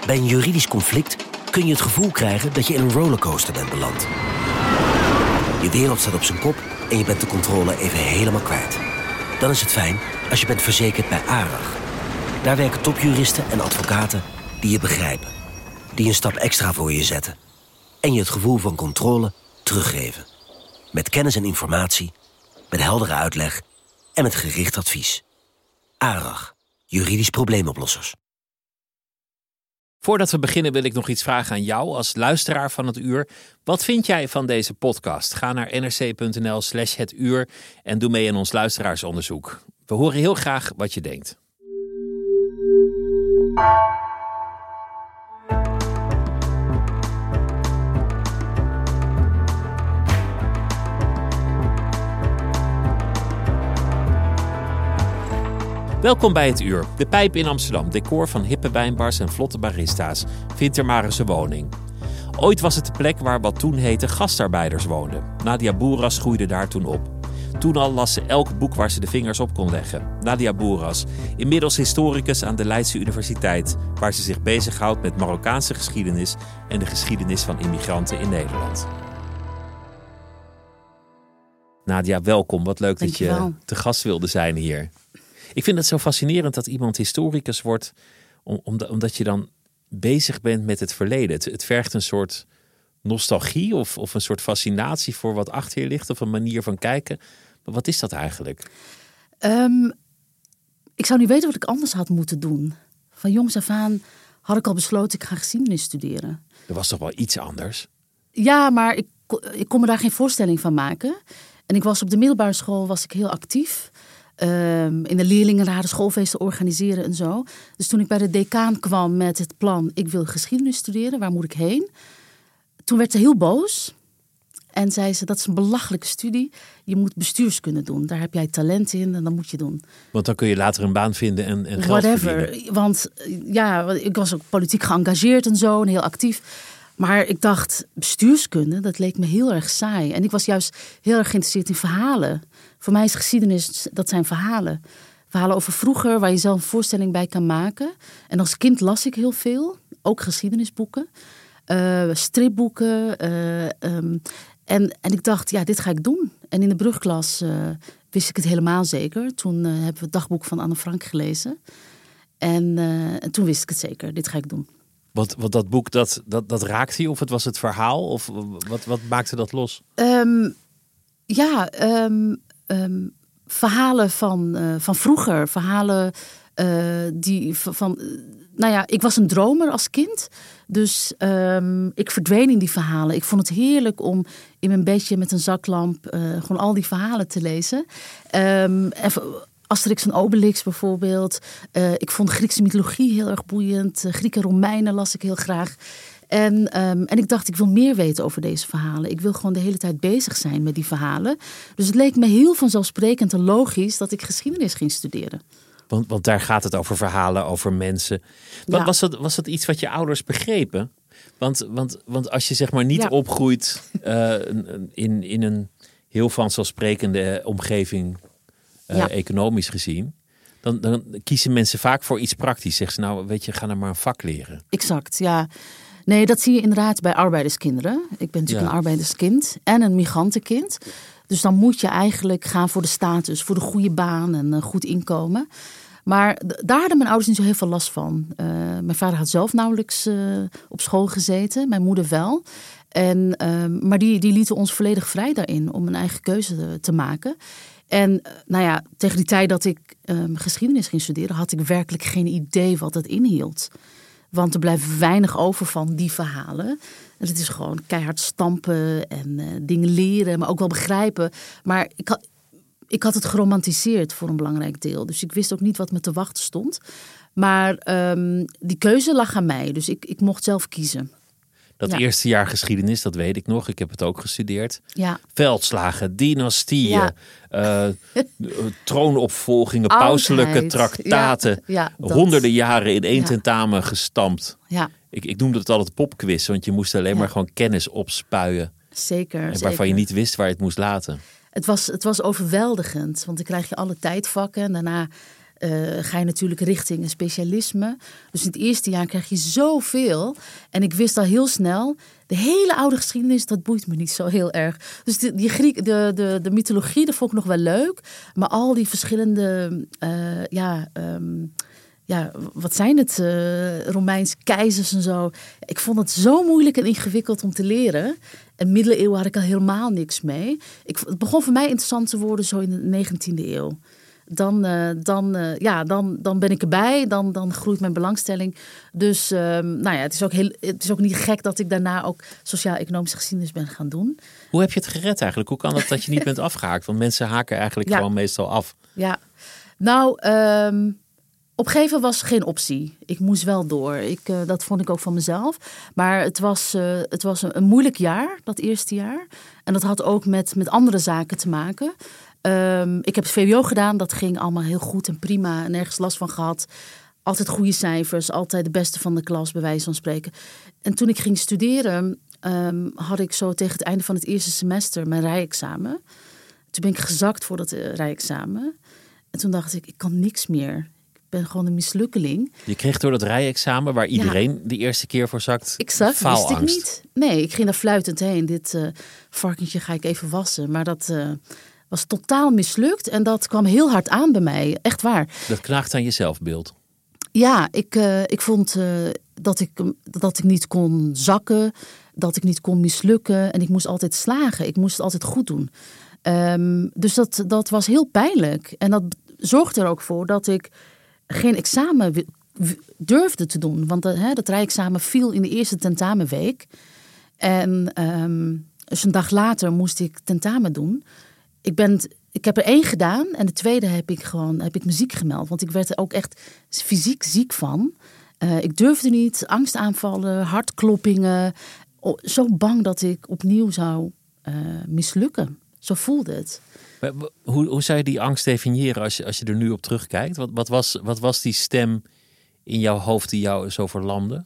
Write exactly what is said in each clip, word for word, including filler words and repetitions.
Bij een juridisch conflict kun je het gevoel krijgen dat je in een rollercoaster bent beland. Je wereld staat op zijn kop en je bent de controle even helemaal kwijt. Dan is het fijn als je bent verzekerd bij ARAG. Daar werken topjuristen en advocaten die je begrijpen. Die een stap extra voor je zetten. En je het gevoel van controle teruggeven. Met kennis en informatie, met heldere uitleg en met gericht advies. ARAG, juridisch probleemoplossers. Voordat we beginnen wil ik nog iets vragen aan jou als luisteraar van het uur. Wat vind jij van deze podcast? Ga naar nrc.nl slash het uur en doe mee aan ons luisteraarsonderzoek. We horen heel graag wat je denkt. Welkom bij Het Uur. De Pijp in Amsterdam, decor van hippe wijnbars en vlotte barista's, vindt er maar eens een woning. Ooit was het de plek waar wat toen heette gastarbeiders woonden. Nadia Boeras groeide daar toen op. Toen al las ze elk boek waar ze de vingers op kon leggen. Nadia Boeras, inmiddels historicus aan de Leidse Universiteit, waar ze zich bezighoudt met Marokkaanse geschiedenis en de geschiedenis van immigranten in Nederland. Nadia, welkom. Wat leuk dat je te gast wilde zijn hier. Ik vind het zo fascinerend dat iemand historicus wordt, omdat je dan bezig bent met het verleden. Het, het vergt een soort nostalgie of, of een soort fascinatie voor wat achter je ligt of een manier van kijken. Maar wat is dat eigenlijk? Um, ik zou niet weten wat ik anders had moeten doen. Van jongs af aan had ik al besloten, ik ga geschiedenis studeren. Er was toch wel iets anders? Ja, maar ik, ik kon me daar geen voorstelling van maken. En ik was op de middelbare school was ik heel actief. Um, in de leerlingenraden schoolfeesten organiseren en zo. Dus toen ik bij de decaan kwam met het plan, ik wil geschiedenis studeren, waar moet ik heen? Toen werd ze heel boos. En zei ze, dat is een belachelijke studie. Je moet bestuurskunde doen. Daar heb jij talent in en dat moet je doen. Want dan kun je later een baan vinden en, en geld Whatever. verdienen. Want ja, ik was ook politiek geëngageerd en zo en heel actief. Maar ik dacht, bestuurskunde, dat leek me heel erg saai. En ik was juist heel erg geïnteresseerd in verhalen. Voor mij is geschiedenis, dat zijn verhalen. Verhalen over vroeger, waar je zelf een voorstelling bij kan maken. En als kind las ik heel veel. Ook geschiedenisboeken. Uh, stripboeken. Uh, um, en, en ik dacht, ja, dit ga ik doen. En in de brugklas uh, wist ik het helemaal zeker. Toen uh, hebben we het dagboek van Anne Frank gelezen. En, uh, en toen wist ik het zeker, dit ga ik doen. Wat, wat dat boek, dat, dat, dat raakte je? Of het was het verhaal? Of wat, wat maakte dat los? Um, ja, um, um, verhalen van, uh, van vroeger. Verhalen uh, die van... Uh, nou ja, ik was een dromer als kind. Dus um, ik verdween in die verhalen. Ik vond het heerlijk om in mijn bedje met een zaklamp uh, gewoon al die verhalen te lezen. Um, en, Asterix en Obelix bijvoorbeeld. Uh, ik vond Griekse mythologie heel erg boeiend. Uh, Grieken en Romeinen las ik heel graag. En, um, en ik dacht, ik wil meer weten over deze verhalen. Ik wil gewoon de hele tijd bezig zijn met die verhalen. Dus het leek me heel vanzelfsprekend en logisch dat ik geschiedenis ging studeren. Want, want daar gaat het over verhalen, over mensen. Ja. Was, dat, was dat iets wat je ouders begrepen? Want, want, want als je zeg maar niet ja. opgroeit uh, in, in een heel vanzelfsprekende omgeving... Uh, ja. economisch gezien, dan, dan kiezen mensen vaak voor iets praktisch. Zeggen ze, nou weet je, ga nou maar een vak leren. Exact, ja. Nee, dat zie je inderdaad bij arbeiderskinderen. Ik ben natuurlijk ja. een arbeiderskind en een migrantenkind. Dus dan moet je eigenlijk gaan voor de status, voor de goede baan en een goed inkomen. Maar d- daar hadden mijn ouders niet zo heel veel last van. Uh, mijn vader had zelf nauwelijks uh, op school gezeten, mijn moeder wel. En, uh, maar die, die lieten ons volledig vrij daarin om een eigen keuze te maken. En nou ja, tegen die tijd dat ik um, geschiedenis ging studeren, had ik werkelijk geen idee wat dat inhield. Want er blijft weinig over van die verhalen. En het is gewoon keihard stampen en uh, dingen leren, maar ook wel begrijpen. Maar ik had, ik had het geromantiseerd voor een belangrijk deel. Dus ik wist ook niet wat me te wachten stond. Maar um, die keuze lag aan mij, dus ik, ik mocht zelf kiezen. Dat ja. eerste jaar geschiedenis, dat weet ik nog. Ik heb het ook gestudeerd. Ja. Veldslagen, dynastieën, ja. uh, troonopvolgingen, pauselijke traktaten. Ja, ja, honderden jaren in één ja. tentamen gestampt. Ja. Ik, ik noemde het altijd popquiz, want je moest alleen ja. maar gewoon kennis opspuien. Zeker. En waarvan zeker. je niet wist waar je het moest laten. Het was, het was overweldigend, want dan krijg je alle tijdvakken. En daarna uh, ga je natuurlijk richting een specialisme. Dus in het eerste jaar krijg je zoveel. En ik wist al heel snel, de hele oude geschiedenis, dat boeit me niet zo heel erg. Dus de, die Griek, de, de, de mythologie, dat vond ik nog wel leuk. Maar al die verschillende, uh, ja... Um, Ja, wat zijn het? Uh, Romeinse keizers en zo. Ik vond het zo moeilijk en ingewikkeld om te leren. En middeleeuwen had ik al helemaal niks mee. Ik, het begon voor mij interessant te worden zo in de negentiende eeuw. Dan, uh, dan, uh, ja, dan, dan ben ik erbij. Dan, dan groeit mijn belangstelling. Dus uh, nou ja, het, is ook heel, het is ook niet gek dat ik daarna ook sociaal-economische geschiedenis ben gaan doen. Hoe heb je het gered eigenlijk? Hoe kan het dat je niet bent afgehaakt? Want mensen haken eigenlijk ja. gewoon meestal af. Ja, nou... Um, Opgeven was geen optie. Ik moest wel door. Ik, uh, dat vond ik ook van mezelf. Maar het was, uh, het was een, een moeilijk jaar, dat eerste jaar. En dat had ook met, met andere zaken te maken. Um, ik heb het V W O gedaan. Dat ging allemaal heel goed en prima. Nergens last van gehad. Altijd goede cijfers. Altijd de beste van de klas, bij wijze van spreken. En toen ik ging studeren, um, had ik zo tegen het einde van het eerste semester mijn rijexamen. Toen ben ik gezakt voor dat uh, rijexamen. En toen dacht ik, ik kan niks meer. Ik ben gewoon een mislukkeling. Je kreeg door dat rijexamen, waar iedereen ja. de eerste keer voor zakt, exact, faalangst. Wist ik niet. Nee, ik ging daar fluitend heen. Dit uh, varkentje ga ik even wassen. Maar dat uh, was totaal mislukt. En dat kwam heel hard aan bij mij. Echt waar. Dat knaagt aan je zelfbeeld. Ja, ik, uh, ik vond uh, dat, ik, dat ik niet kon zakken. Dat ik niet kon mislukken. En ik moest altijd slagen. Ik moest het altijd goed doen. Um, dus dat, dat was heel pijnlijk. En dat zorgde er ook voor dat ik geen examen durfde te doen. Want uh, hè, dat rijexamen viel in de eerste tentamenweek. En um, dus een dag later moest ik tentamen doen. Ik, ben, ik heb er één gedaan en de tweede heb ik gewoon heb ik me ziek gemeld. Want ik werd er ook echt fysiek ziek van. Uh, ik durfde niet, angstaanvallen, hartkloppingen. Oh, zo bang dat ik opnieuw zou uh, mislukken. Zo voelde het. Maar hoe, hoe zou je die angst definiëren als je, als je er nu op terugkijkt? Wat, wat, was, wat was die stem in jouw hoofd die jou zo verlamde?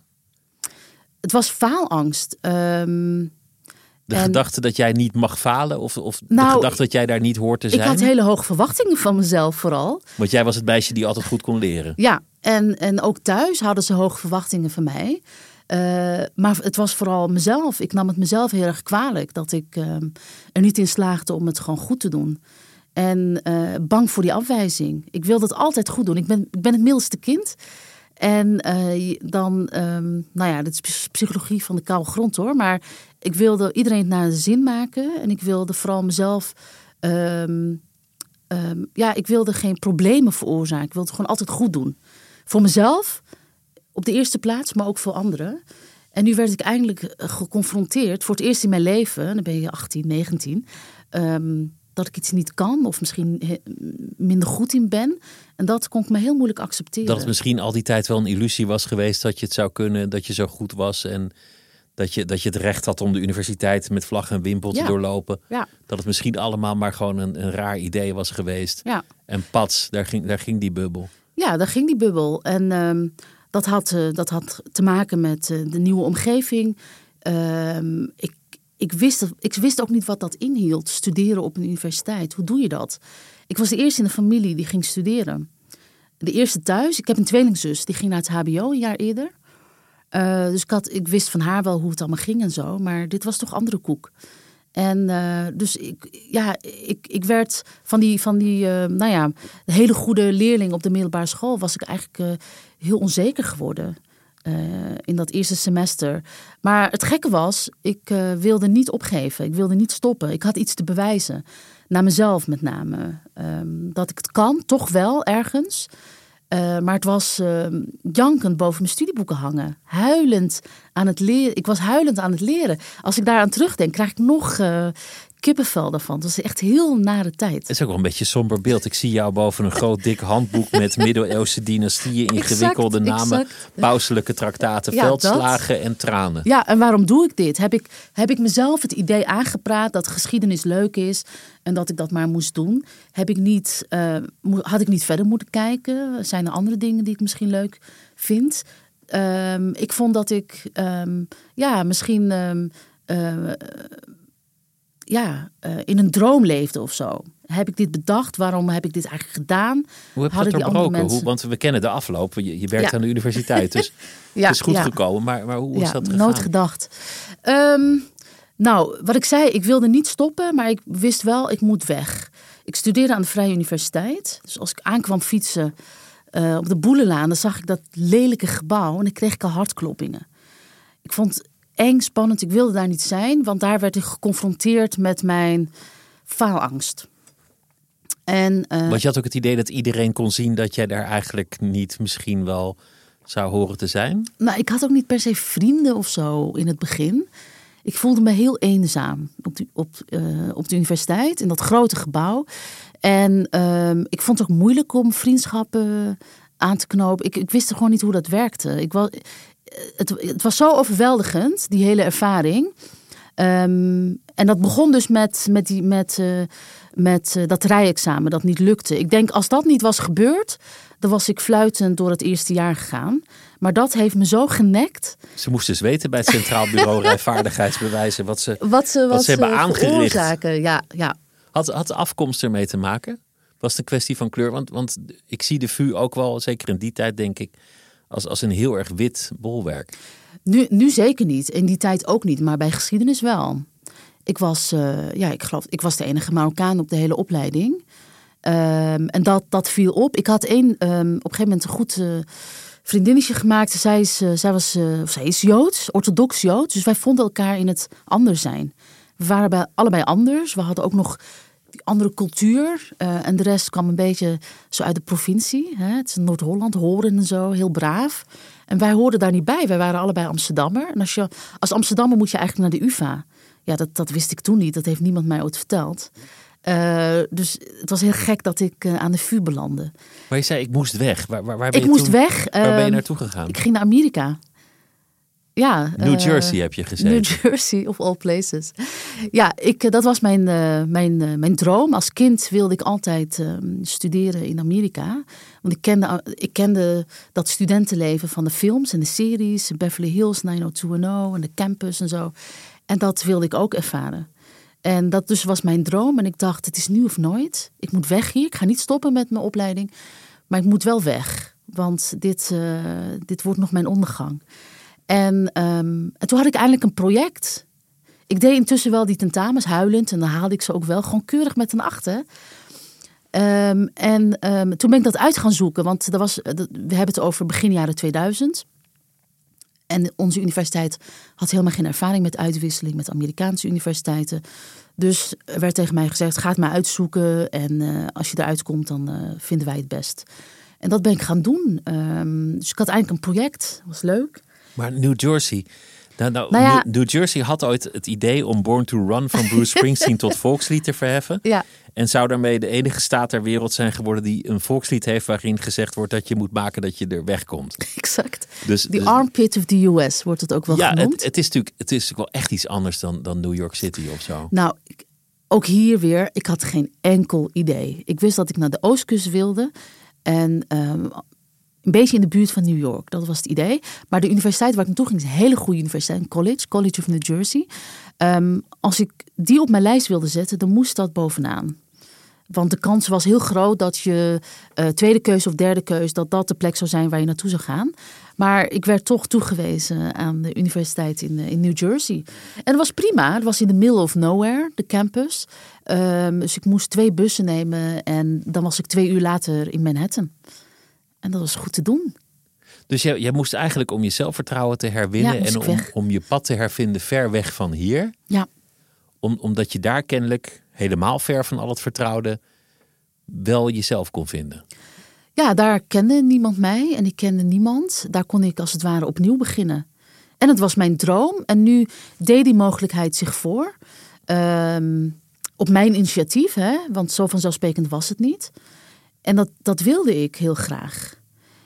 Het was faalangst. Um, de en, gedachte dat jij niet mag falen? Of, of nou, de gedachte dat jij daar niet hoort te zijn? Ik had hele hoge verwachtingen van mezelf vooral. Want jij was het meisje die altijd goed kon leren. Ja, en, en ook thuis hadden ze hoge verwachtingen van mij. Uh, maar het was vooral mezelf. Ik nam het mezelf heel erg kwalijk dat ik uh, er niet in slaagde om het gewoon goed te doen. En uh, bang voor die afwijzing. Ik wilde het altijd goed doen. Ik ben, ik ben het middelste kind. En uh, dan, um, nou ja, dit is psychologie van de koude grond hoor. Maar ik wilde iedereen het naar de zin maken. En ik wilde vooral mezelf, um, um, ja, ik wilde geen problemen veroorzaken. Ik wilde het gewoon altijd goed doen. Voor mezelf, op de eerste plaats, maar ook voor anderen. En nu werd ik eindelijk geconfronteerd, voor het eerst in mijn leven, dan ben je achttien, negentien... Um, dat ik iets niet kan of misschien minder goed in ben. En dat kon ik me heel moeilijk accepteren. Dat het misschien al die tijd wel een illusie was geweest dat je het zou kunnen, dat je zo goed was en dat je, dat je het recht had om de universiteit met vlag en wimpel te ja. doorlopen. Ja. Dat het misschien allemaal maar gewoon een, een raar idee was geweest. Ja. En pats, daar ging, daar ging die bubbel. Ja, daar ging die bubbel. En um, dat, had, uh, dat had te maken met uh, de nieuwe omgeving. Uh, ik Ik wist, ik wist ook niet wat dat inhield, studeren op een universiteit. Hoe doe je dat? Ik was de eerste in de familie die ging studeren. De eerste thuis. Ik heb een tweelingzus, die ging naar het H B O een jaar eerder. Uh, dus ik, had, ik wist van haar wel hoe het allemaal ging en zo. Maar dit was toch andere koek. En uh, dus ik, ja, ik, ik werd van die, van die uh, nou ja, de hele goede leerling op de middelbare school was ik eigenlijk uh, heel onzeker geworden. Uh, in dat eerste semester. Maar het gekke was, ik uh, wilde niet opgeven. Ik wilde niet stoppen. Ik had iets te bewijzen. Naar mezelf met name. Um, dat ik het kan, toch wel ergens. Uh, maar het was uh, jankend boven mijn studieboeken hangen. Huilend aan het leren. Ik was huilend aan het leren. Als ik daaraan terugdenk, krijg ik nog uh, kippenvel daarvan. Het was echt heel nare tijd. Het is ook wel een beetje een somber beeld. Ik zie jou boven een groot dik handboek met middeleeuwse dynastieën, ingewikkelde exact, namen, exact. pauselijke traktaten, ja, veldslagen dat. En tranen. Ja, en waarom doe ik dit? Heb ik, heb ik mezelf het idee aangepraat dat geschiedenis leuk is en dat ik dat maar moest doen? Heb ik niet, uh, had ik niet verder moeten kijken? Zijn er andere dingen die ik misschien leuk vind? Um, ik vond dat ik um, ja, misschien um, uh, ja, uh, in een droom leefde of zo. heb ik dit bedacht? Waarom heb ik dit eigenlijk gedaan? Hoe heb je Hadden dat die andere doorbroken? mensen- Hoe, want we kennen de afloop. Je, je werkt Ja. aan de universiteit, dus Ja, het is goed ja. gekomen. Maar, maar hoe is Ja, dat gegaan? nooit gedacht. Um, nou, wat ik zei, ik wilde niet stoppen, maar ik wist wel, ik moet weg. Ik studeerde aan de Vrije Universiteit. Dus als ik aankwam fietsen uh, op de Boelenlaan, dan zag ik dat lelijke gebouw en dan kreeg ik al hartkloppingen. Ik vond het eng, spannend, ik wilde daar niet zijn, want daar werd ik geconfronteerd met mijn faalangst. En, uh, Want je had ook het idee dat iedereen kon zien dat jij daar eigenlijk niet misschien wel zou horen te zijn? Nou, ik had ook niet per se vrienden of zo in het begin. Ik voelde me heel eenzaam op de, op, uh, op de universiteit, in dat grote gebouw. En uh, ik vond het ook moeilijk om vriendschappen aan te knopen. Ik, ik wist gewoon niet hoe dat werkte. Ik was, het, het was zo overweldigend, die hele ervaring. Um, en dat begon dus met, met, die, met, uh, met uh, dat rijexamen dat niet lukte. Ik denk, als dat niet was gebeurd, dan was ik fluitend door het eerste jaar gegaan. Maar dat heeft me zo genekt. Ze moesten dus weten bij het Centraal Bureau Rijvaardigheidsbewijzen wat ze, wat ze, wat wat ze hebben aangericht. Ja, ja. Had, had de afkomst ermee te maken? Was het een kwestie van kleur? Want, want ik zie de V U ook wel, zeker in die tijd denk ik, als, als een heel erg wit bolwerk. Nu, nu zeker niet. In die tijd ook niet. Maar bij geschiedenis wel. Ik was, uh, ja, ik geloof, ik was de enige Marokkaan op de hele opleiding. Um, en dat, dat viel op. Ik had één, um, op een gegeven moment een goed uh, vriendinnetje gemaakt. Zij is, uh, zij, was, uh, zij is Joods, orthodox Joods. Dus wij vonden elkaar in het anders zijn. We waren bij, allebei anders. We hadden ook nog die andere cultuur. Uh, en de rest kwam een beetje zo uit de provincie. Hè? Het is Noord-Holland, Horen en zo, heel braaf. En wij hoorden daar niet bij. Wij waren allebei Amsterdammer. En als, je, als Amsterdammer moet je eigenlijk naar de U vA. Ja, dat, dat wist ik toen niet. Dat heeft niemand mij ooit verteld. Uh, dus het was heel gek dat ik uh, aan de V U belandde. Maar je zei, ik moest weg. Waar, waar, waar ben ik je moest toen, weg. Waar ben je uh, naartoe gegaan? Ik ging naar Amerika. Ja, New uh, Jersey heb je gezeten. New Jersey, of all places. Ja, ik, dat was mijn, uh, mijn, uh, mijn droom. Als kind wilde ik altijd uh, studeren in Amerika. Want ik kende, ik kende dat studentenleven van de films en de series. Beverly Hills, nine oh two one oh en de campus en zo. En dat wilde ik ook ervaren. En dat dus was mijn droom. En ik dacht, het is nu of nooit. Ik moet weg hier. Ik ga niet stoppen met mijn opleiding. Maar ik moet wel weg. Want dit, uh, dit wordt nog mijn ondergang. En, um, en toen had ik eindelijk een project. Ik deed intussen wel die tentamens huilend. En dan haalde ik ze ook wel gewoon keurig met een acht. Hè. Um, en um, toen ben ik dat uit gaan zoeken. Want dat was, dat, we hebben het over begin jaren tweeduizend. En onze universiteit had helemaal geen ervaring met uitwisseling met Amerikaanse universiteiten. Dus er werd tegen mij gezegd, ga het maar uitzoeken. En uh, als je eruit komt, dan uh, vinden wij het best. En dat ben ik gaan doen. Um, dus ik had eigenlijk een project. Dat was leuk. Maar New Jersey... Nou, nou, nou ja, New Jersey had ooit het idee om Born to Run van Bruce Springsteen tot volkslied te verheffen. Ja. En zou daarmee de enige staat ter wereld zijn geworden die een volkslied heeft waarin gezegd wordt dat je moet maken dat je er wegkomt. Exact. Dus, The dus, armpit of the U S wordt het ook wel ja, genoemd. Het, het, is natuurlijk, het is natuurlijk wel echt iets anders dan, dan New York City of zo. Nou, ook hier weer, ik had geen enkel idee. Ik wist dat ik naar de Oostkust wilde. En um, een beetje in de buurt van New York. Dat was het idee. Maar de universiteit waar ik naartoe ging is een hele goede universiteit. Een college, College of New Jersey. Um, als ik die op mijn lijst wilde zetten, dan moest dat bovenaan. Want de kans was heel groot dat je uh, tweede keuze of derde keuze, dat dat de plek zou zijn waar je naartoe zou gaan. Maar ik werd toch toegewezen aan de universiteit in, uh, in New Jersey. En dat was prima. Het was in the middle of nowhere, de campus. Um, dus ik moest twee bussen nemen en dan was ik twee uur later in Manhattan. En dat was goed te doen. Dus jij, jij moest eigenlijk om je zelfvertrouwen te herwinnen ja, en om, om je pad te hervinden ver weg van hier. Ja. Om, omdat je daar kennelijk helemaal ver van al het vertrouwde wel jezelf kon vinden. Ja, daar kende niemand mij en ik kende niemand. Daar kon ik als het ware opnieuw beginnen. En het was mijn droom. En nu deed die mogelijkheid zich voor. Um, op mijn initiatief, hè? Want zo vanzelfsprekend was het niet. En dat, dat wilde ik heel graag.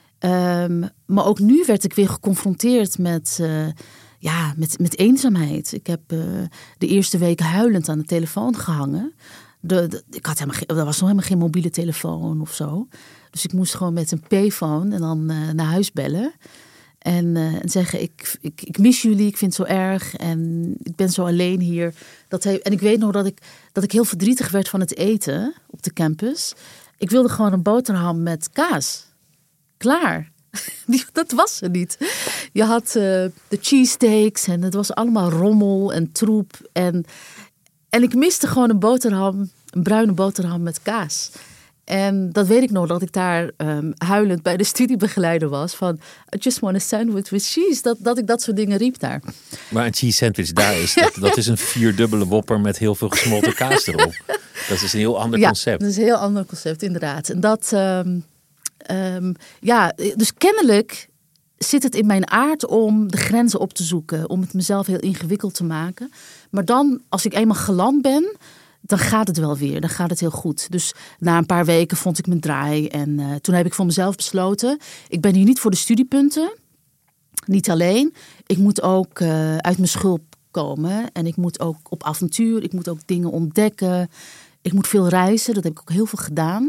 Um, maar ook nu werd ik weer geconfronteerd met, uh, ja, met, met eenzaamheid. Ik heb uh, de eerste weken huilend aan de telefoon gehangen. De, de, ik had helemaal geen, er was nog helemaal geen mobiele telefoon of zo. Dus ik moest gewoon met een payphone en dan uh, naar huis bellen. En, uh, en zeggen, ik, ik, ik mis jullie, ik vind het zo erg. En ik ben zo alleen hier. Dat hij, en ik weet nog dat ik, dat ik heel verdrietig werd van het eten op de campus. Ik wilde gewoon een boterham met kaas. Klaar. Dat was er niet. Je had uh, de cheesesteaks en het was allemaal rommel en troep. En, en ik miste gewoon een boterham, een bruine boterham met kaas. En dat weet ik nog, dat ik daar um, huilend bij de studiebegeleider was. Van, I just want a sandwich with cheese. Dat, dat ik dat soort dingen riep daar. Maar een cheese sandwich daar is, dat, dat is een vierdubbele wopper met heel veel gesmolten kaas erop. Dat is een heel ander ja, concept. dat is een heel ander concept, inderdaad. En dat, um, um, ja, dus kennelijk zit het in mijn aard om de grenzen op te zoeken. Om het mezelf heel ingewikkeld te maken. Maar dan, als ik eenmaal geland ben, dan gaat het wel weer. Dan gaat het heel goed. Dus na een paar weken vond ik mijn draai. En uh, toen heb ik voor mezelf besloten, ik ben hier niet voor de studiepunten. Niet alleen. Ik moet ook uh, uit mijn schulp komen. En ik moet ook op avontuur. Ik moet ook dingen ontdekken. Ik moet veel reizen. Dat heb ik ook heel veel gedaan.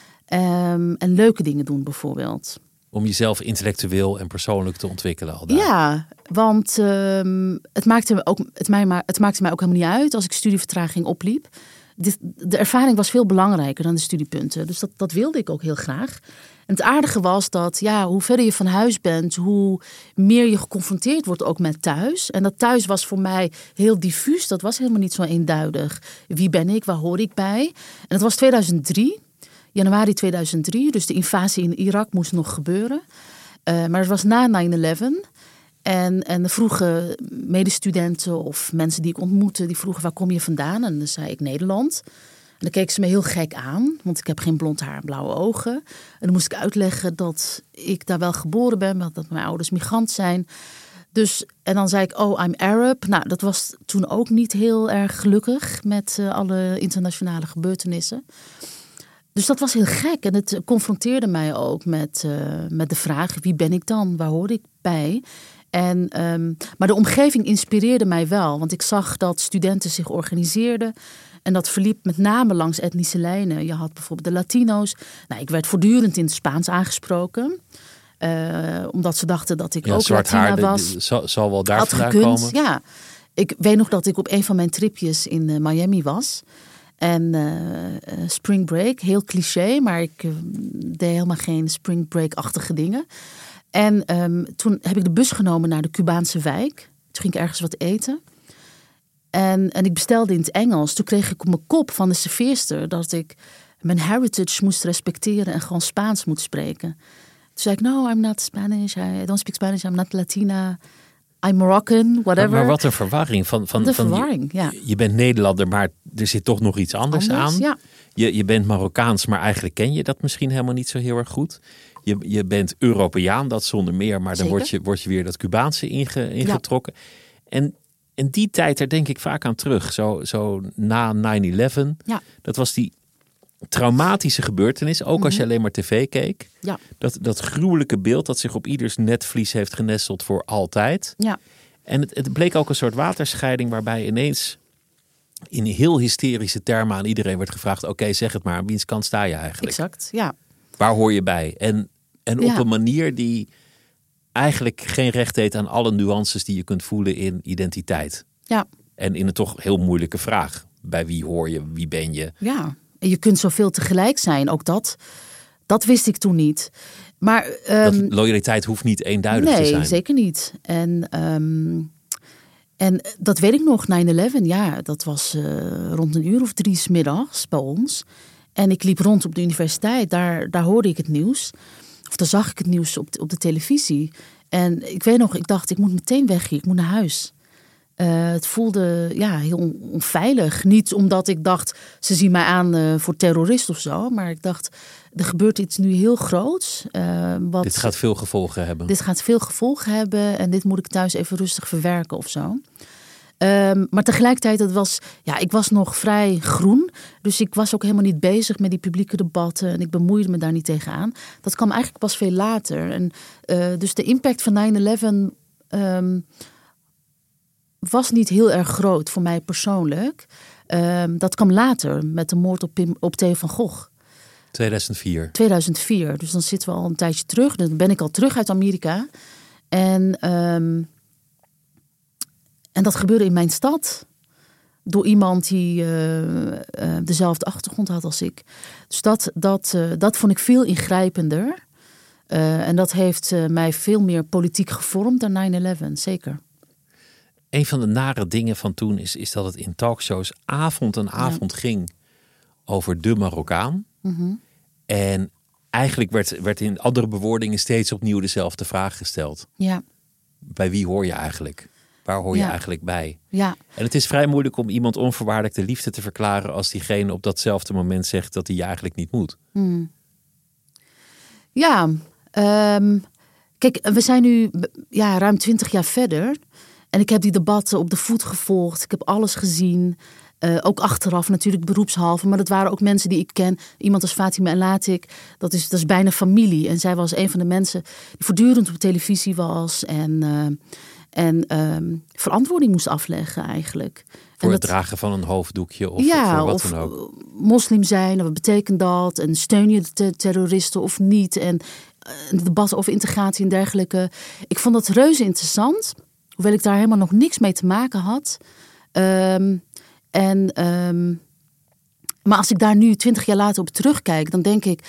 Um, en leuke dingen doen bijvoorbeeld. Om jezelf intellectueel en persoonlijk te ontwikkelen al daar. Ja, want um, het, maakte me ook, het, mij, het maakte mij ook helemaal niet uit als ik studievertraging opliep. Dit, de ervaring was veel belangrijker dan de studiepunten. Dus dat, dat wilde ik ook heel graag. En het aardige was dat ja, hoe verder je van huis bent, hoe meer je geconfronteerd wordt ook met thuis. En dat thuis was voor mij heel diffuus. Dat was helemaal niet zo eenduidig. Wie ben ik? Waar hoor ik bij? En dat was tweeduizend drie. Januari tweeduizend drie, dus de invasie in Irak moest nog gebeuren. Uh, maar het was na nine eleven. En, en de vroegen medestudenten of mensen die ik ontmoette, die vroegen waar kom je vandaan? En dan zei ik Nederland. En dan keek ze me heel gek aan, want ik heb geen blond haar en blauwe ogen. En dan moest ik uitleggen dat ik daar wel geboren ben, maar dat mijn ouders migrant zijn. Dus, en dan zei ik, oh, I'm Arab. Nou, dat was toen ook niet heel erg gelukkig met uh, alle internationale gebeurtenissen. Dus dat was heel gek en het confronteerde mij ook met, uh, met de vraag, wie ben ik dan? Waar hoor ik bij? En, um, maar de omgeving inspireerde mij wel, want ik zag dat studenten zich organiseerden. En dat verliep met name langs etnische lijnen. Je had bijvoorbeeld de Latino's. Nou, ik werd voortdurend in het Spaans aangesproken. Uh, omdat ze dachten dat ik ja, ook zwart Latina haar, was. De, zal, zal wel daar had vandaan gekund, komen? Ja, ik weet nog dat ik op een van mijn tripjes in uh, Miami was. En uh, uh, spring break, heel cliché, maar ik uh, deed helemaal geen spring break-achtige dingen. En um, toen heb ik de bus genomen naar de Cubaanse wijk. Toen ging ik ergens wat eten. En, en ik bestelde in het Engels. Toen kreeg ik op mijn kop van de serveerster dat ik mijn heritage moest respecteren en gewoon Spaans moet spreken. Toen zei ik, no, I'm not Spanish. I don't speak Spanish. I'm not Latina. I'm Moroccan, whatever. Maar, maar wat een verwarring. Van, van, de van, verwarring, je, ja. Je bent Nederlander, maar er zit toch nog iets anders, anders aan. Ja. Je, je bent Marokkaans, maar eigenlijk ken je dat misschien helemaal niet zo heel erg goed. Je, je bent Europeaan, dat zonder meer. Maar dan word je, word je weer dat Cubaanse inge, ingetrokken. Ja. En, en die tijd, daar denk ik vaak aan terug. Zo, zo na nine eleven. Ja. Dat was die traumatische gebeurtenis. Ook mm-hmm. als je alleen maar tv keek. Ja. Dat, dat gruwelijke beeld dat zich op ieders netvlies heeft genesteld voor altijd. Ja. En het, het bleek ook een soort waterscheiding waarbij ineens in heel hysterische termen aan iedereen werd gevraagd, oké, okay, zeg het maar, aan wiens kant sta je eigenlijk? Exact, ja. Waar hoor je bij? En, en ja. op een manier die eigenlijk geen recht deed aan alle nuances die je kunt voelen in identiteit. Ja. En in een toch heel moeilijke vraag. Bij wie hoor je? Wie ben je? Ja, en je kunt zoveel tegelijk zijn. Ook dat, dat wist ik toen niet. Maar um, dat loyaliteit hoeft niet eenduidig nee, te zijn. Nee, zeker niet. En, um, en dat weet ik nog, nine eleven, ja, dat was uh, rond een uur of drie 's middags bij ons. En ik liep rond op de universiteit, daar, daar hoorde ik het nieuws. Of daar zag ik het nieuws op de, op de televisie. En ik weet nog, ik dacht, ik moet meteen weg hier, ik moet naar huis. Uh, het voelde ja, heel onveilig. Niet omdat ik dacht, ze zien mij aan uh, voor terrorist of zo. Maar ik dacht, er gebeurt iets nu heel groots. Uh, wat, dit gaat veel gevolgen hebben. Dit gaat veel gevolgen hebben. En dit moet ik thuis even rustig verwerken of zo. Um, maar tegelijkertijd, het was, ja, ik was nog vrij groen. Dus ik was ook helemaal niet bezig met die publieke debatten. En ik bemoeide me daar niet tegenaan. Dat kwam eigenlijk pas veel later. En, uh, dus de impact van nine eleven... Um, was niet heel erg groot voor mij persoonlijk. Um, dat kwam later met de moord op, Pim, op Theo van Gogh. tweeduizend vier. tweeduizend vier, dus dan zitten we al een tijdje terug. Dan ben ik al terug uit Amerika. En, um, en dat gebeurde in mijn stad. Door iemand die uh, uh, dezelfde achtergrond had als ik. Dus dat, dat, uh, dat vond ik veel ingrijpender. Uh, en dat heeft uh, mij veel meer politiek gevormd dan nine eleven, zeker. Een van de nare dingen van toen is, is dat het in talkshows avond en avond ja. ging over de Marokkaan. Mm-hmm. En eigenlijk werd, werd in andere bewoordingen steeds opnieuw dezelfde vraag gesteld. Ja. Bij wie hoor je eigenlijk? Waar hoor je ja. eigenlijk bij? Ja. En het is vrij moeilijk om iemand onvoorwaardelijk de liefde te verklaren als diegene op datzelfde moment zegt dat hij je eigenlijk niet moet. Mm. Ja, um, kijk, we zijn nu ja, ruim twintig jaar verder. En ik heb die debatten op de voet gevolgd. Ik heb alles gezien. Uh, ook achteraf natuurlijk beroepshalve. Maar dat waren ook mensen die ik ken. Iemand als Fatima El Latik. Dat is, dat is bijna familie. En zij was een van de mensen die voortdurend op televisie was. En, uh, en um, verantwoording moest afleggen eigenlijk. Voor en het dat, dragen van een hoofddoekje of ja, voor wat of dan ook. Moslim zijn, wat betekent dat? En steun je de terroristen of niet? En een debat over integratie en dergelijke. Ik vond dat reuze interessant. Hoewel ik daar helemaal nog niks mee te maken had. Um, en, um, maar als ik daar nu twintig jaar later op terugkijk, dan denk ik,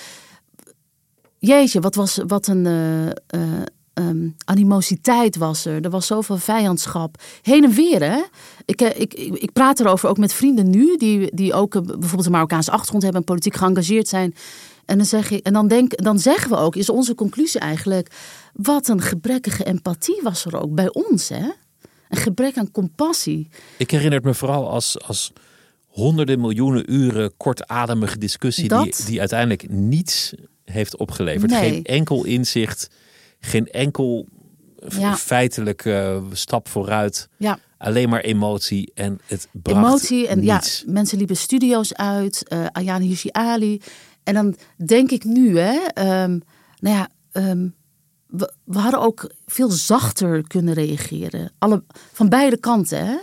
jeetje, wat, was, wat een uh, uh, um, animositeit was er. Er was zoveel vijandschap. Heen en weer, hè. Ik, ik, ik, ik praat erover ook met vrienden nu, die, die ook uh, bijvoorbeeld een Marokkaanse achtergrond hebben en politiek geëngageerd zijn. En dan, zeg ik, en dan, denk, dan zeggen we ook, is onze conclusie eigenlijk, wat een gebrekkige empathie was er ook bij ons, hè? Een gebrek aan compassie. Ik herinner het me vooral als, als honderden miljoenen uren kortademige discussie die, die uiteindelijk niets heeft opgeleverd. Nee. Geen enkel inzicht, geen enkel ja. feitelijke uh, stap vooruit. Ja. Alleen maar emotie en het bracht Emotie en niets. Ja, mensen liepen studio's uit, uh, Ayaan Hirsi Ali. En dan denk ik nu, hè, um, nou ja, um, we, we hadden ook veel zachter kunnen reageren. Alle, van beide kanten, hè.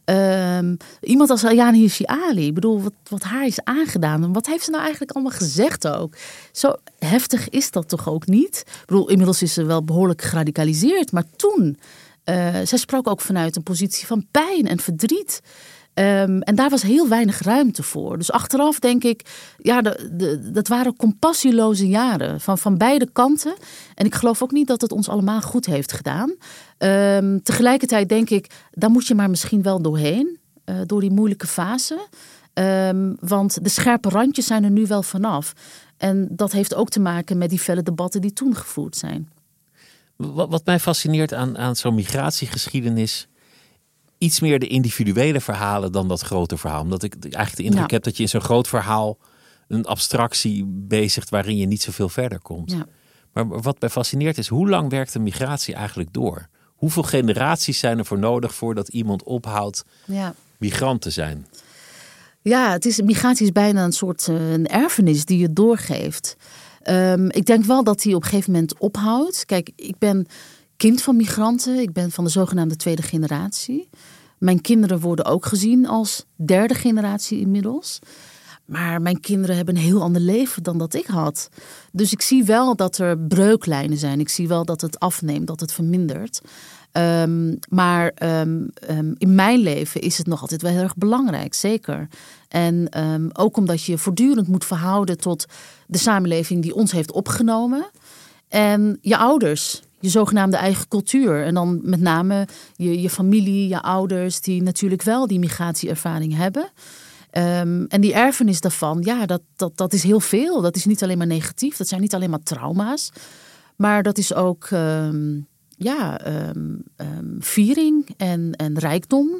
Um, iemand als Ayaan Hirsi Ali, ik bedoel, wat, wat haar is aangedaan. En wat heeft ze nou eigenlijk allemaal gezegd ook? Zo heftig is dat toch ook niet? Ik bedoel, inmiddels is ze wel behoorlijk geradicaliseerd, maar toen, uh, zij sprak ook vanuit een positie van pijn en verdriet. Um, en daar was heel weinig ruimte voor. Dus achteraf denk ik, ja, de, de, dat waren compassieloze jaren van, van beide kanten. En ik geloof ook niet dat het ons allemaal goed heeft gedaan. Um, tegelijkertijd denk ik, daar moet je maar misschien wel doorheen. Uh, door die moeilijke fase. Um, want de scherpe randjes zijn er nu wel vanaf. En dat heeft ook te maken met die felle debatten die toen gevoerd zijn. Wat, wat mij fascineert aan, aan zo'n migratiegeschiedenis, iets meer de individuele verhalen dan dat grote verhaal. Omdat ik eigenlijk de indruk ja. heb dat je in zo'n groot verhaal een abstractie bezigt waarin je niet zoveel verder komt. Ja. Maar wat mij fascineert is, hoe lang werkt de migratie eigenlijk door? Hoeveel generaties zijn er voor nodig voordat iemand ophoudt ja. migrant te zijn? Ja, het is, migratie is bijna een soort uh, een erfenis die je doorgeeft. Um, ik denk wel dat die op een gegeven moment ophoudt. Kijk, ik ben kind van migranten. Ik ben van de zogenaamde tweede generatie. Mijn kinderen worden ook gezien als derde generatie inmiddels. Maar mijn kinderen hebben een heel ander leven dan dat ik had. Dus ik zie wel dat er breuklijnen zijn. Ik zie wel dat het afneemt, dat het vermindert. Um, maar um, um, in mijn leven is het nog altijd wel heel erg belangrijk, zeker. En um, ook omdat je voortdurend moet verhouden tot de samenleving die ons heeft opgenomen. En je ouders, je zogenaamde eigen cultuur. En dan met name je, je familie, je ouders, die natuurlijk wel die migratieervaring hebben. Um, en die erfenis daarvan, ja, dat, dat, dat is heel veel. Dat is niet alleen maar negatief, dat zijn niet alleen maar trauma's. Maar dat is ook um, ja, um, um, viering en, en rijkdom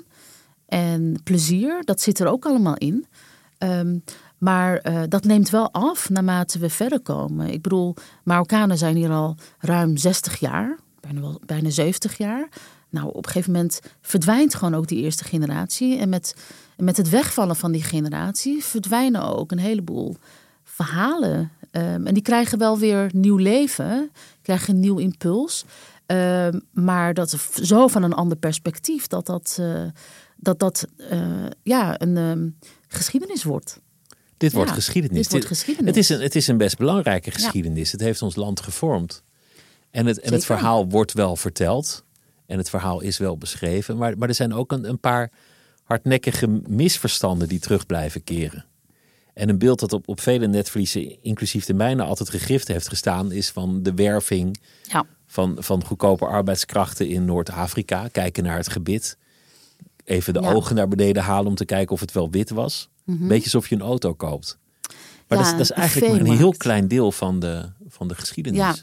en plezier. Dat zit er ook allemaal in. Um, maar uh, dat neemt wel af naarmate we verder komen. Ik bedoel, Marokkanen zijn hier al ruim zestig jaar, bijna, wel, bijna zeventig jaar. Nou, op een gegeven moment verdwijnt gewoon ook die eerste generatie. En met, en met het wegvallen van die generatie verdwijnen ook een heleboel verhalen. Um, en die krijgen wel weer nieuw leven, krijgen een nieuw impuls. Um, maar dat zo van een ander perspectief, dat dat, uh, dat, dat uh, ja, een um, geschiedenis wordt. Dit wordt ja, geschiedenis. Dit wordt geschiedenis. Het is een, het is een best belangrijke geschiedenis. Ja. Het heeft ons land gevormd. En het, en het verhaal wordt wel verteld. En het verhaal is wel beschreven. Maar, maar er zijn ook een, een paar hardnekkige misverstanden die terug blijven keren. En een beeld dat op, op vele netvliezen, inclusief de mijne, altijd gegrift heeft gestaan, is van de werving ja. van, van goedkope arbeidskrachten in Noord-Afrika. Kijken naar het gebit. Even de ja. ogen naar beneden halen om te kijken of het wel wit was. Mm-hmm. Beetje alsof je een auto koopt. Maar ja, dat, is, dat is eigenlijk maar een heel klein deel van de, van de geschiedenis. Ja.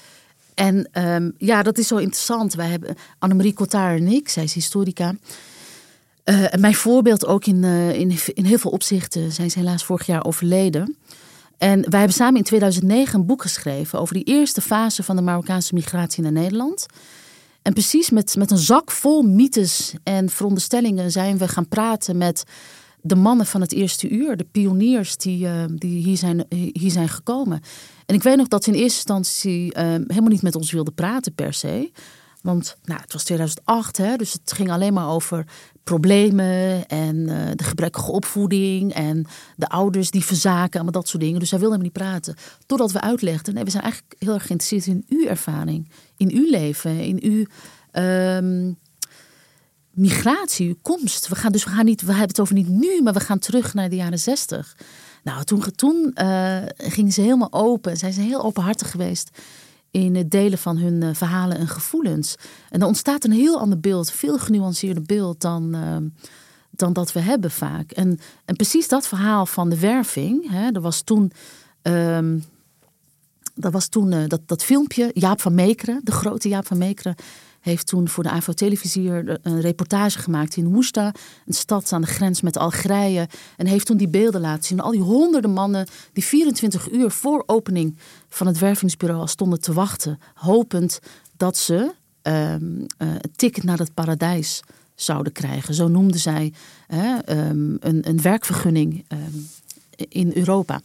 En um, ja, dat is zo interessant. Wij hebben Annemarie Cotard en ik, zij is historica. Uh, en mijn voorbeeld ook in, uh, in, in heel veel opzichten. Zij is helaas vorig jaar overleden. En wij hebben samen in tweeduizend negen een boek geschreven over die eerste fase van de Marokkaanse migratie naar Nederland. En precies met, met een zak vol mythes en veronderstellingen zijn we gaan praten met de mannen van het eerste uur. De pioniers die, uh, die hier, zijn, hier zijn gekomen. En ik weet nog dat ze in eerste instantie uh, helemaal niet met ons wilden praten per se. Want nou, het was tweeduizend acht, hè, dus het ging alleen maar over problemen en uh, de gebrekkige opvoeding en de ouders die verzaken, allemaal dat soort dingen. Dus zij wilden helemaal niet praten. Totdat we uitlegden, nee, we zijn eigenlijk heel erg geïnteresseerd in uw ervaring, in uw leven, in uw um, migratie, uw komst. We gaan dus we gaan niet, we hebben het over niet nu, maar we gaan terug naar de jaren zestig. Nou, toen, toen uh, gingen ze helemaal open, zijn ze heel openhartig geweest in het delen van hun uh, verhalen en gevoelens. En dan ontstaat een heel ander beeld, veel genuanceerder beeld dan, uh, dan dat we hebben vaak. En, en precies dat verhaal van de werving, hè, er was toen, um, dat, was toen uh, dat, dat filmpje, Jaap van Meekeren, de grote Jaap van Meekeren, heeft toen voor de A V O-televisie een reportage gemaakt in Oujda, een stad aan de grens met Algerije. En heeft toen die beelden laten zien. Al die honderden mannen die vierentwintig uur voor opening van het wervingsbureau al stonden te wachten. Hopend dat ze um, uh, een ticket naar het paradijs zouden krijgen. Zo noemden zij uh, um, een, een werkvergunning um, in Europa.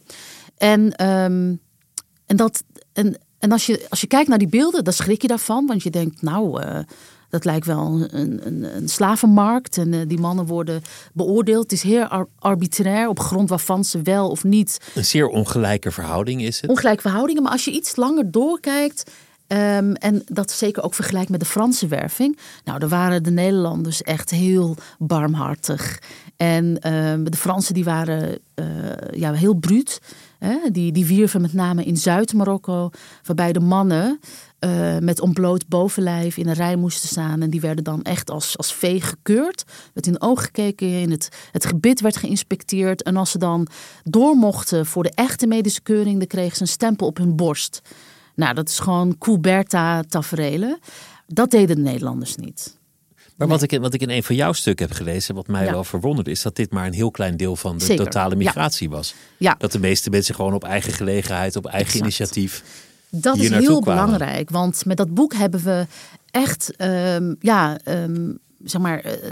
En, um, en dat... En, En als je, als je kijkt naar die beelden, dan schrik je daarvan. Want je denkt, nou, uh, dat lijkt wel een, een, een slavenmarkt. En uh, die mannen worden beoordeeld. Het is heel ar- arbitrair op grond waarvan ze wel of niet. Een zeer ongelijke verhouding is het. Ongelijke verhoudingen. Maar als je iets langer doorkijkt, Um, en dat zeker ook vergelijkt met de Franse werving. Nou, daar waren de Nederlanders echt heel barmhartig. En um, de Fransen die waren uh, ja, heel bruut. Hè? Die, die wierven met name in Zuid-Marokko, waarbij de mannen uh, met ontbloot bovenlijf in een rij moesten staan. En die werden dan echt als, als vee gekeurd. Werd in de ogen gekeken, in het, het gebit werd geïnspecteerd. En als ze dan door mochten voor de echte medische keuring, dan kregen ze een stempel op hun borst. Nou, dat is gewoon Couberta-taferelen. Dat deden de Nederlanders niet. Maar nee. wat, ik, wat ik in een van jouw stukken heb gelezen, wat mij ja. wel verwonderde, is dat dit maar een heel klein deel van de Zeker. totale migratie ja. was. Ja. Dat de meeste mensen gewoon op eigen gelegenheid, op eigen exact. initiatief Dat hier is heel kwamen. belangrijk, want met dat boek hebben we echt, um, ja, um, zeg maar, uh,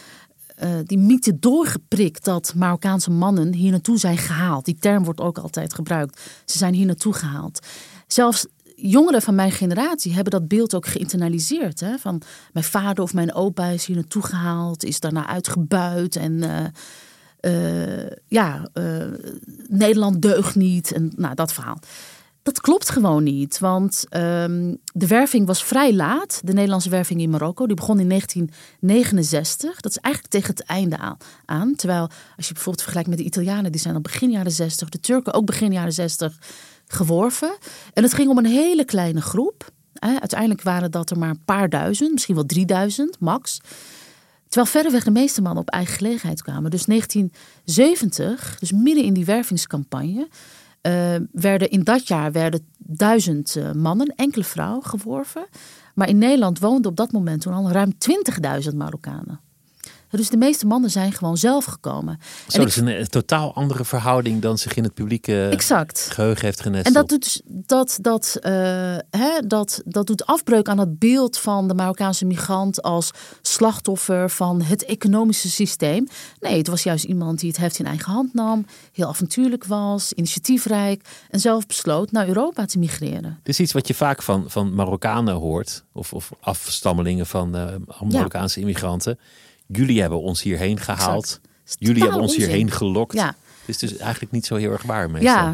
uh, die mythe doorgeprikt dat Marokkaanse mannen hier naartoe zijn gehaald. Die term wordt ook altijd gebruikt. Ze zijn hier naartoe gehaald. Zelfs jongeren van mijn generatie hebben dat beeld ook geïnternaliseerd. Hè? Van mijn vader of mijn opa is hier naartoe gehaald, is daarna uitgebuit. En uh, uh, ja, uh, Nederland deugt niet. En nou, dat verhaal. Dat klopt gewoon niet. Want um, de werving was vrij laat. De Nederlandse werving in Marokko. Die begon in negentien negenenzestig. Dat is eigenlijk tegen het einde aan. Terwijl als je bijvoorbeeld vergelijkt met de Italianen. Die zijn al begin jaren zestig. De Turken ook begin jaren zestig geworven. En het ging om een hele kleine groep. Uiteindelijk waren dat er maar een paar duizend. Misschien wel drieduizend max. Terwijl verreweg de meeste mannen op eigen gelegenheid kwamen. Dus negentien zeventig, dus midden in die wervingscampagne, Uh, werden in dat jaar werden duizend uh, mannen, enkele vrouwen geworven. Maar in Nederland woonden op dat moment toen al ruim twintigduizend Marokkanen. Dus de meeste mannen zijn gewoon zelf gekomen. Zo, dat is een, een totaal andere verhouding dan zich in het publieke exact. geheugen heeft genesteld. En dat doet, dat, dat, uh, hè, dat, dat doet afbreuk aan het beeld van de Marokkaanse migrant als slachtoffer van het economische systeem. Nee, het was juist iemand die het heft in eigen hand nam, heel avontuurlijk was, initiatiefrijk en zelf besloot naar Europa te migreren. Dit is iets wat je vaak van, van Marokkanen hoort, of, of afstammelingen van uh, Marokkaanse ja. immigranten. Jullie hebben ons hierheen gehaald. Jullie hebben ons onzin. hierheen gelokt. Ja. Het is dus eigenlijk niet zo heel erg waar meestal. Ja,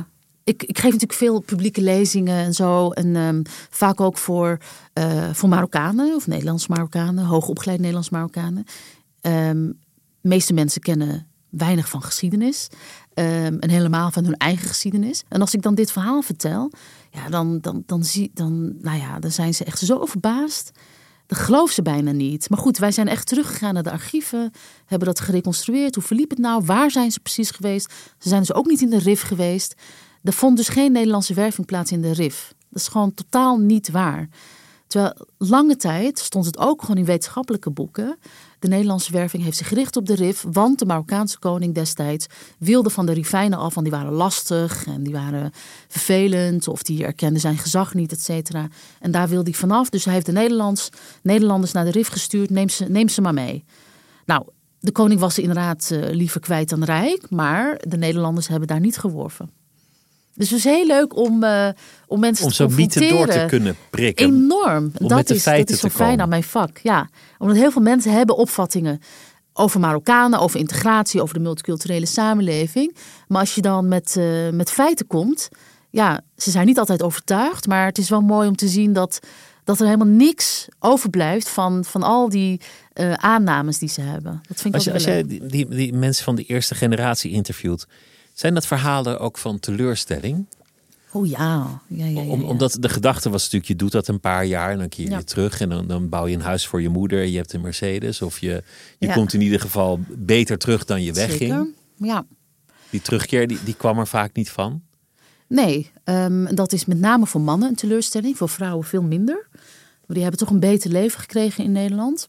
ik, ik geef natuurlijk veel publieke lezingen en zo. En um, vaak ook voor, uh, voor Marokkanen of Nederlands-Marokkanen, hoogopgeleid Nederlands-Marokkanen. Um, de meeste mensen kennen weinig van geschiedenis. Um, en helemaal van hun eigen geschiedenis. En als ik dan dit verhaal vertel, ja, dan, dan, dan, zie, dan, nou ja, dan zijn ze echt zo verbaasd. Dat geloven ze bijna niet. Maar goed, wij zijn echt teruggegaan naar de archieven. Hebben dat gereconstrueerd. Hoe verliep het nou? Waar zijn ze precies geweest? Ze zijn dus ook niet in de R I F geweest. Er vond dus geen Nederlandse werving plaats in de R I F. Dat is gewoon totaal niet waar. Terwijl lange tijd stond het ook gewoon in wetenschappelijke boeken. De Nederlandse werving heeft zich gericht op de R I F. Want de Marokkaanse koning destijds wilde van de Rifijnen af. Want die waren lastig en die waren vervelend. Of die erkenden zijn gezag niet, et cetera. En daar wilde hij vanaf. Dus hij heeft de Nederlands, Nederlanders naar de R I F gestuurd. Neem ze, neem ze maar mee. Nou, de koning was inderdaad uh, liever kwijt dan rijk. Maar de Nederlanders hebben daar niet geworven. Dus het is heel leuk om, uh, om mensen om te confronteren. Om zo'n mythe door te kunnen prikken. Enorm. Om dat met de is, feiten dat is zo te fijn komen. aan mijn vak. Ja. Omdat heel veel mensen hebben opvattingen over Marokkanen, over integratie, over de multiculturele samenleving. Maar als je dan met, uh, met feiten komt, ja, ze zijn niet altijd overtuigd. Maar het is wel mooi om te zien dat, dat er helemaal niks overblijft van, van al die uh, aannames die ze hebben. Dat vind ik als je, ook als wel jij leuk. die, die, die mensen van de eerste generatie interviewt, zijn dat verhalen ook van teleurstelling? Oh ja. Ja, ja, ja, ja. Om, omdat de gedachte was natuurlijk, je doet dat een paar jaar en dan keer je Ja. terug en dan, dan bouw je een huis voor je moeder. Je hebt een Mercedes of je, je Ja. komt in ieder geval beter terug dan je wegging. Zeker. Ja. Die terugkeer die, die kwam er vaak niet van. Nee, um, dat is met name voor mannen een teleurstelling. Voor vrouwen veel minder. Die hebben toch een beter leven gekregen in Nederland.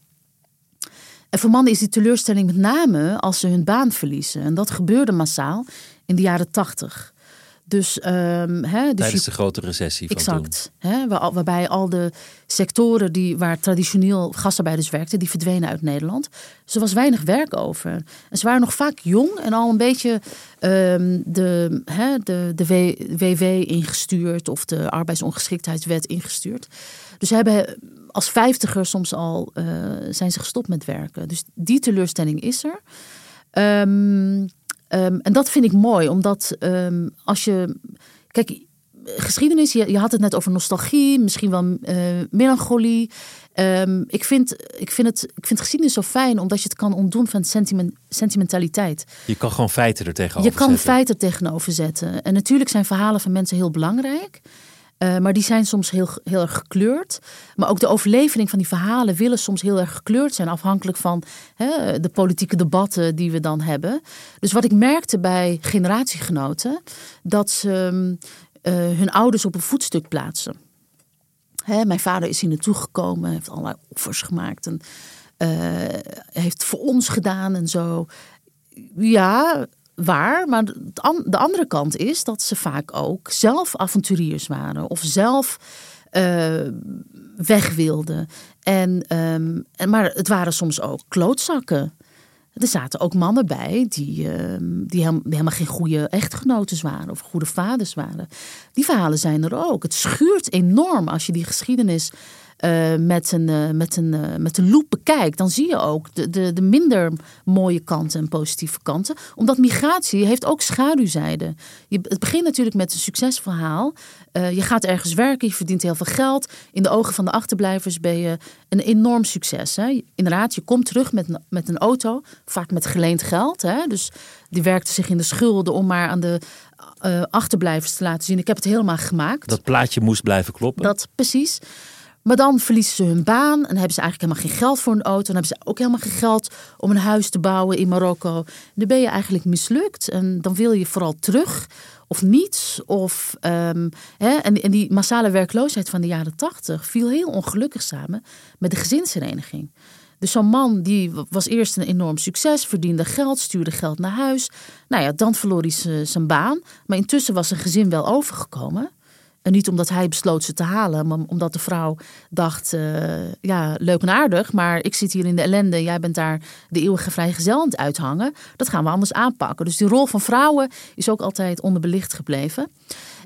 En voor mannen is die teleurstelling met name als ze hun baan verliezen. En dat gebeurde massaal in de jaren tachtig. Dus, um, hè, dus Tijdens je, de grote recessie van exact, hè, waar, waarbij al de sectoren die, waar traditioneel gastarbeiders werkten, die verdwenen uit Nederland. Dus er was weinig werk over. En ze waren nog vaak jong en al een beetje um, de, hè, de, de W W ingestuurd of de arbeidsongeschiktheidswet ingestuurd. Dus ze hebben als vijftiger soms al uh, zijn ze gestopt met werken. Dus die teleurstelling is er. Um, Um, en dat vind ik mooi, omdat um, als je... Kijk, geschiedenis, je, je had het net over nostalgie, misschien wel uh, melancholie. Um, ik, vind, ik, vind het, ik vind geschiedenis zo fijn, omdat je het kan ontdoen van sentiment, sentimentaliteit. Je kan gewoon feiten er tegenover Je kan zetten. feiten tegenover zetten. En natuurlijk zijn verhalen van mensen heel belangrijk. Uh, maar die zijn soms heel, heel erg gekleurd. Maar ook de overlevering van die verhalen willen soms heel erg gekleurd zijn. Afhankelijk van hè, de politieke debatten die we dan hebben. Dus wat ik merkte bij generatiegenoten. Dat ze uh, hun ouders op een voetstuk plaatsen. Hè, mijn vader is hier naartoe gekomen. Heeft allerlei offers gemaakt. En uh, heeft voor ons gedaan en zo. Ja... Waar, maar de andere kant is dat ze vaak ook zelf avonturiers waren. Of zelf uh, weg wilden. En, um, en, maar het waren soms ook klootzakken. Er zaten ook mannen bij die, uh, die, hem, die helemaal geen goede echtgenotes waren. Of goede vaders waren. Die verhalen zijn er ook. Het schuurt enorm als je die geschiedenis... Uh, met, een, uh, met, een, uh, met een loep bekijkt, dan zie je ook de, de, de minder mooie kanten en positieve kanten. Omdat migratie heeft ook schaduwzijden. Je, het begint natuurlijk met een succesverhaal. Uh, je gaat ergens werken, je verdient heel veel geld. In de ogen van de achterblijvers ben je een enorm succes. Hè? Inderdaad, je komt terug met, met een auto, vaak met geleend geld. Hè? Dus die werkte zich in de schulden om maar aan de uh, achterblijvers te laten zien. Ik heb het helemaal gemaakt. Dat plaatje moest blijven kloppen. Dat, precies. Maar dan verliezen ze hun baan en hebben ze eigenlijk helemaal geen geld voor een auto. Dan hebben ze ook helemaal geen geld om een huis te bouwen in Marokko. Dan ben je eigenlijk mislukt en dan wil je vooral terug of niets. Of, um, hè, en, en die massale werkloosheid van de jaren tachtig viel heel ongelukkig samen met de gezinshereniging. Dus zo'n man die was eerst een enorm succes, verdiende geld, stuurde geld naar huis. Nou ja, dan verloor hij zijn baan. Maar intussen was zijn gezin wel overgekomen. En niet omdat hij besloot ze te halen, maar omdat de vrouw dacht, uh, ja, leuk en aardig, maar ik zit hier in de ellende, jij bent daar de eeuwige vrijgezel aan het uithangen. Dat gaan we anders aanpakken. Dus die rol van vrouwen is ook altijd onderbelicht gebleven.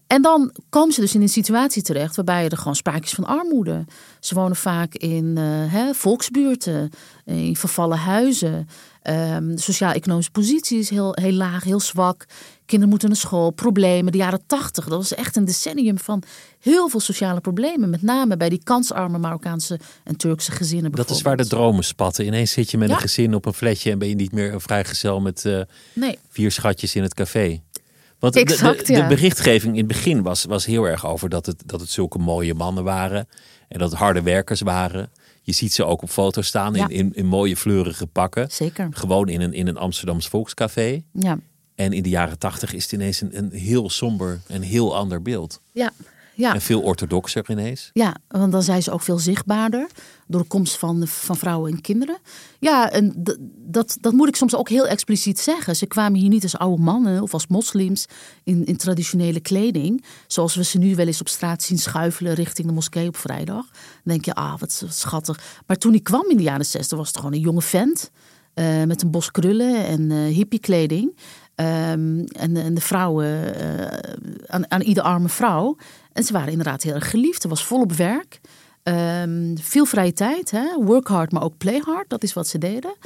En dan komen ze dus in een situatie terecht waarbij er gewoon sprake is van armoede. Ze wonen vaak in uh, hè, volksbuurten, in vervallen huizen. Um, sociaal-economische positie is heel, heel laag, heel zwak. Kinderen moeten naar school, problemen. De jaren tachtig, dat was echt een decennium van heel veel sociale problemen. Met name bij die kansarme Marokkaanse en Turkse gezinnen. Dat is waar de dromen spatten. Ineens zit je met ja. een gezin op een flatje en ben je niet meer een vrijgezel met uh, nee. vier schatjes in het café. Want exact, de, de, de berichtgeving in het begin was, was heel erg over dat het, dat het zulke mooie mannen waren. En dat het harde werkers waren. Je ziet ze ook op foto's staan ja. in, in, in mooie fleurige pakken. Zeker. Gewoon in een, in een Amsterdams volkscafé. Ja. En in de jaren tachtig is het ineens een, een heel somber en heel ander beeld. Ja. Ja. En veel orthodoxer ineens. Ja, want dan zijn ze ook veel zichtbaarder. Door de komst van, van vrouwen en kinderen. Ja, en d- dat, dat moet ik soms ook heel expliciet zeggen. Ze kwamen hier niet als oude mannen of als moslims in, in traditionele kleding. Zoals we ze nu wel eens op straat zien schuifelen richting de moskee op vrijdag. Dan denk je, ah, wat, wat schattig. Maar toen ik kwam in de jaren zestig was het gewoon een jonge vent. Uh, met een bos krullen en uh, hippiekleding. Um, en, en de vrouwen, uh, aan, aan ieder arme vrouw. En ze waren inderdaad heel erg geliefd. Er was volop werk. Um, veel vrije tijd. Hè? Work hard, maar ook play hard. Dat is wat ze deden.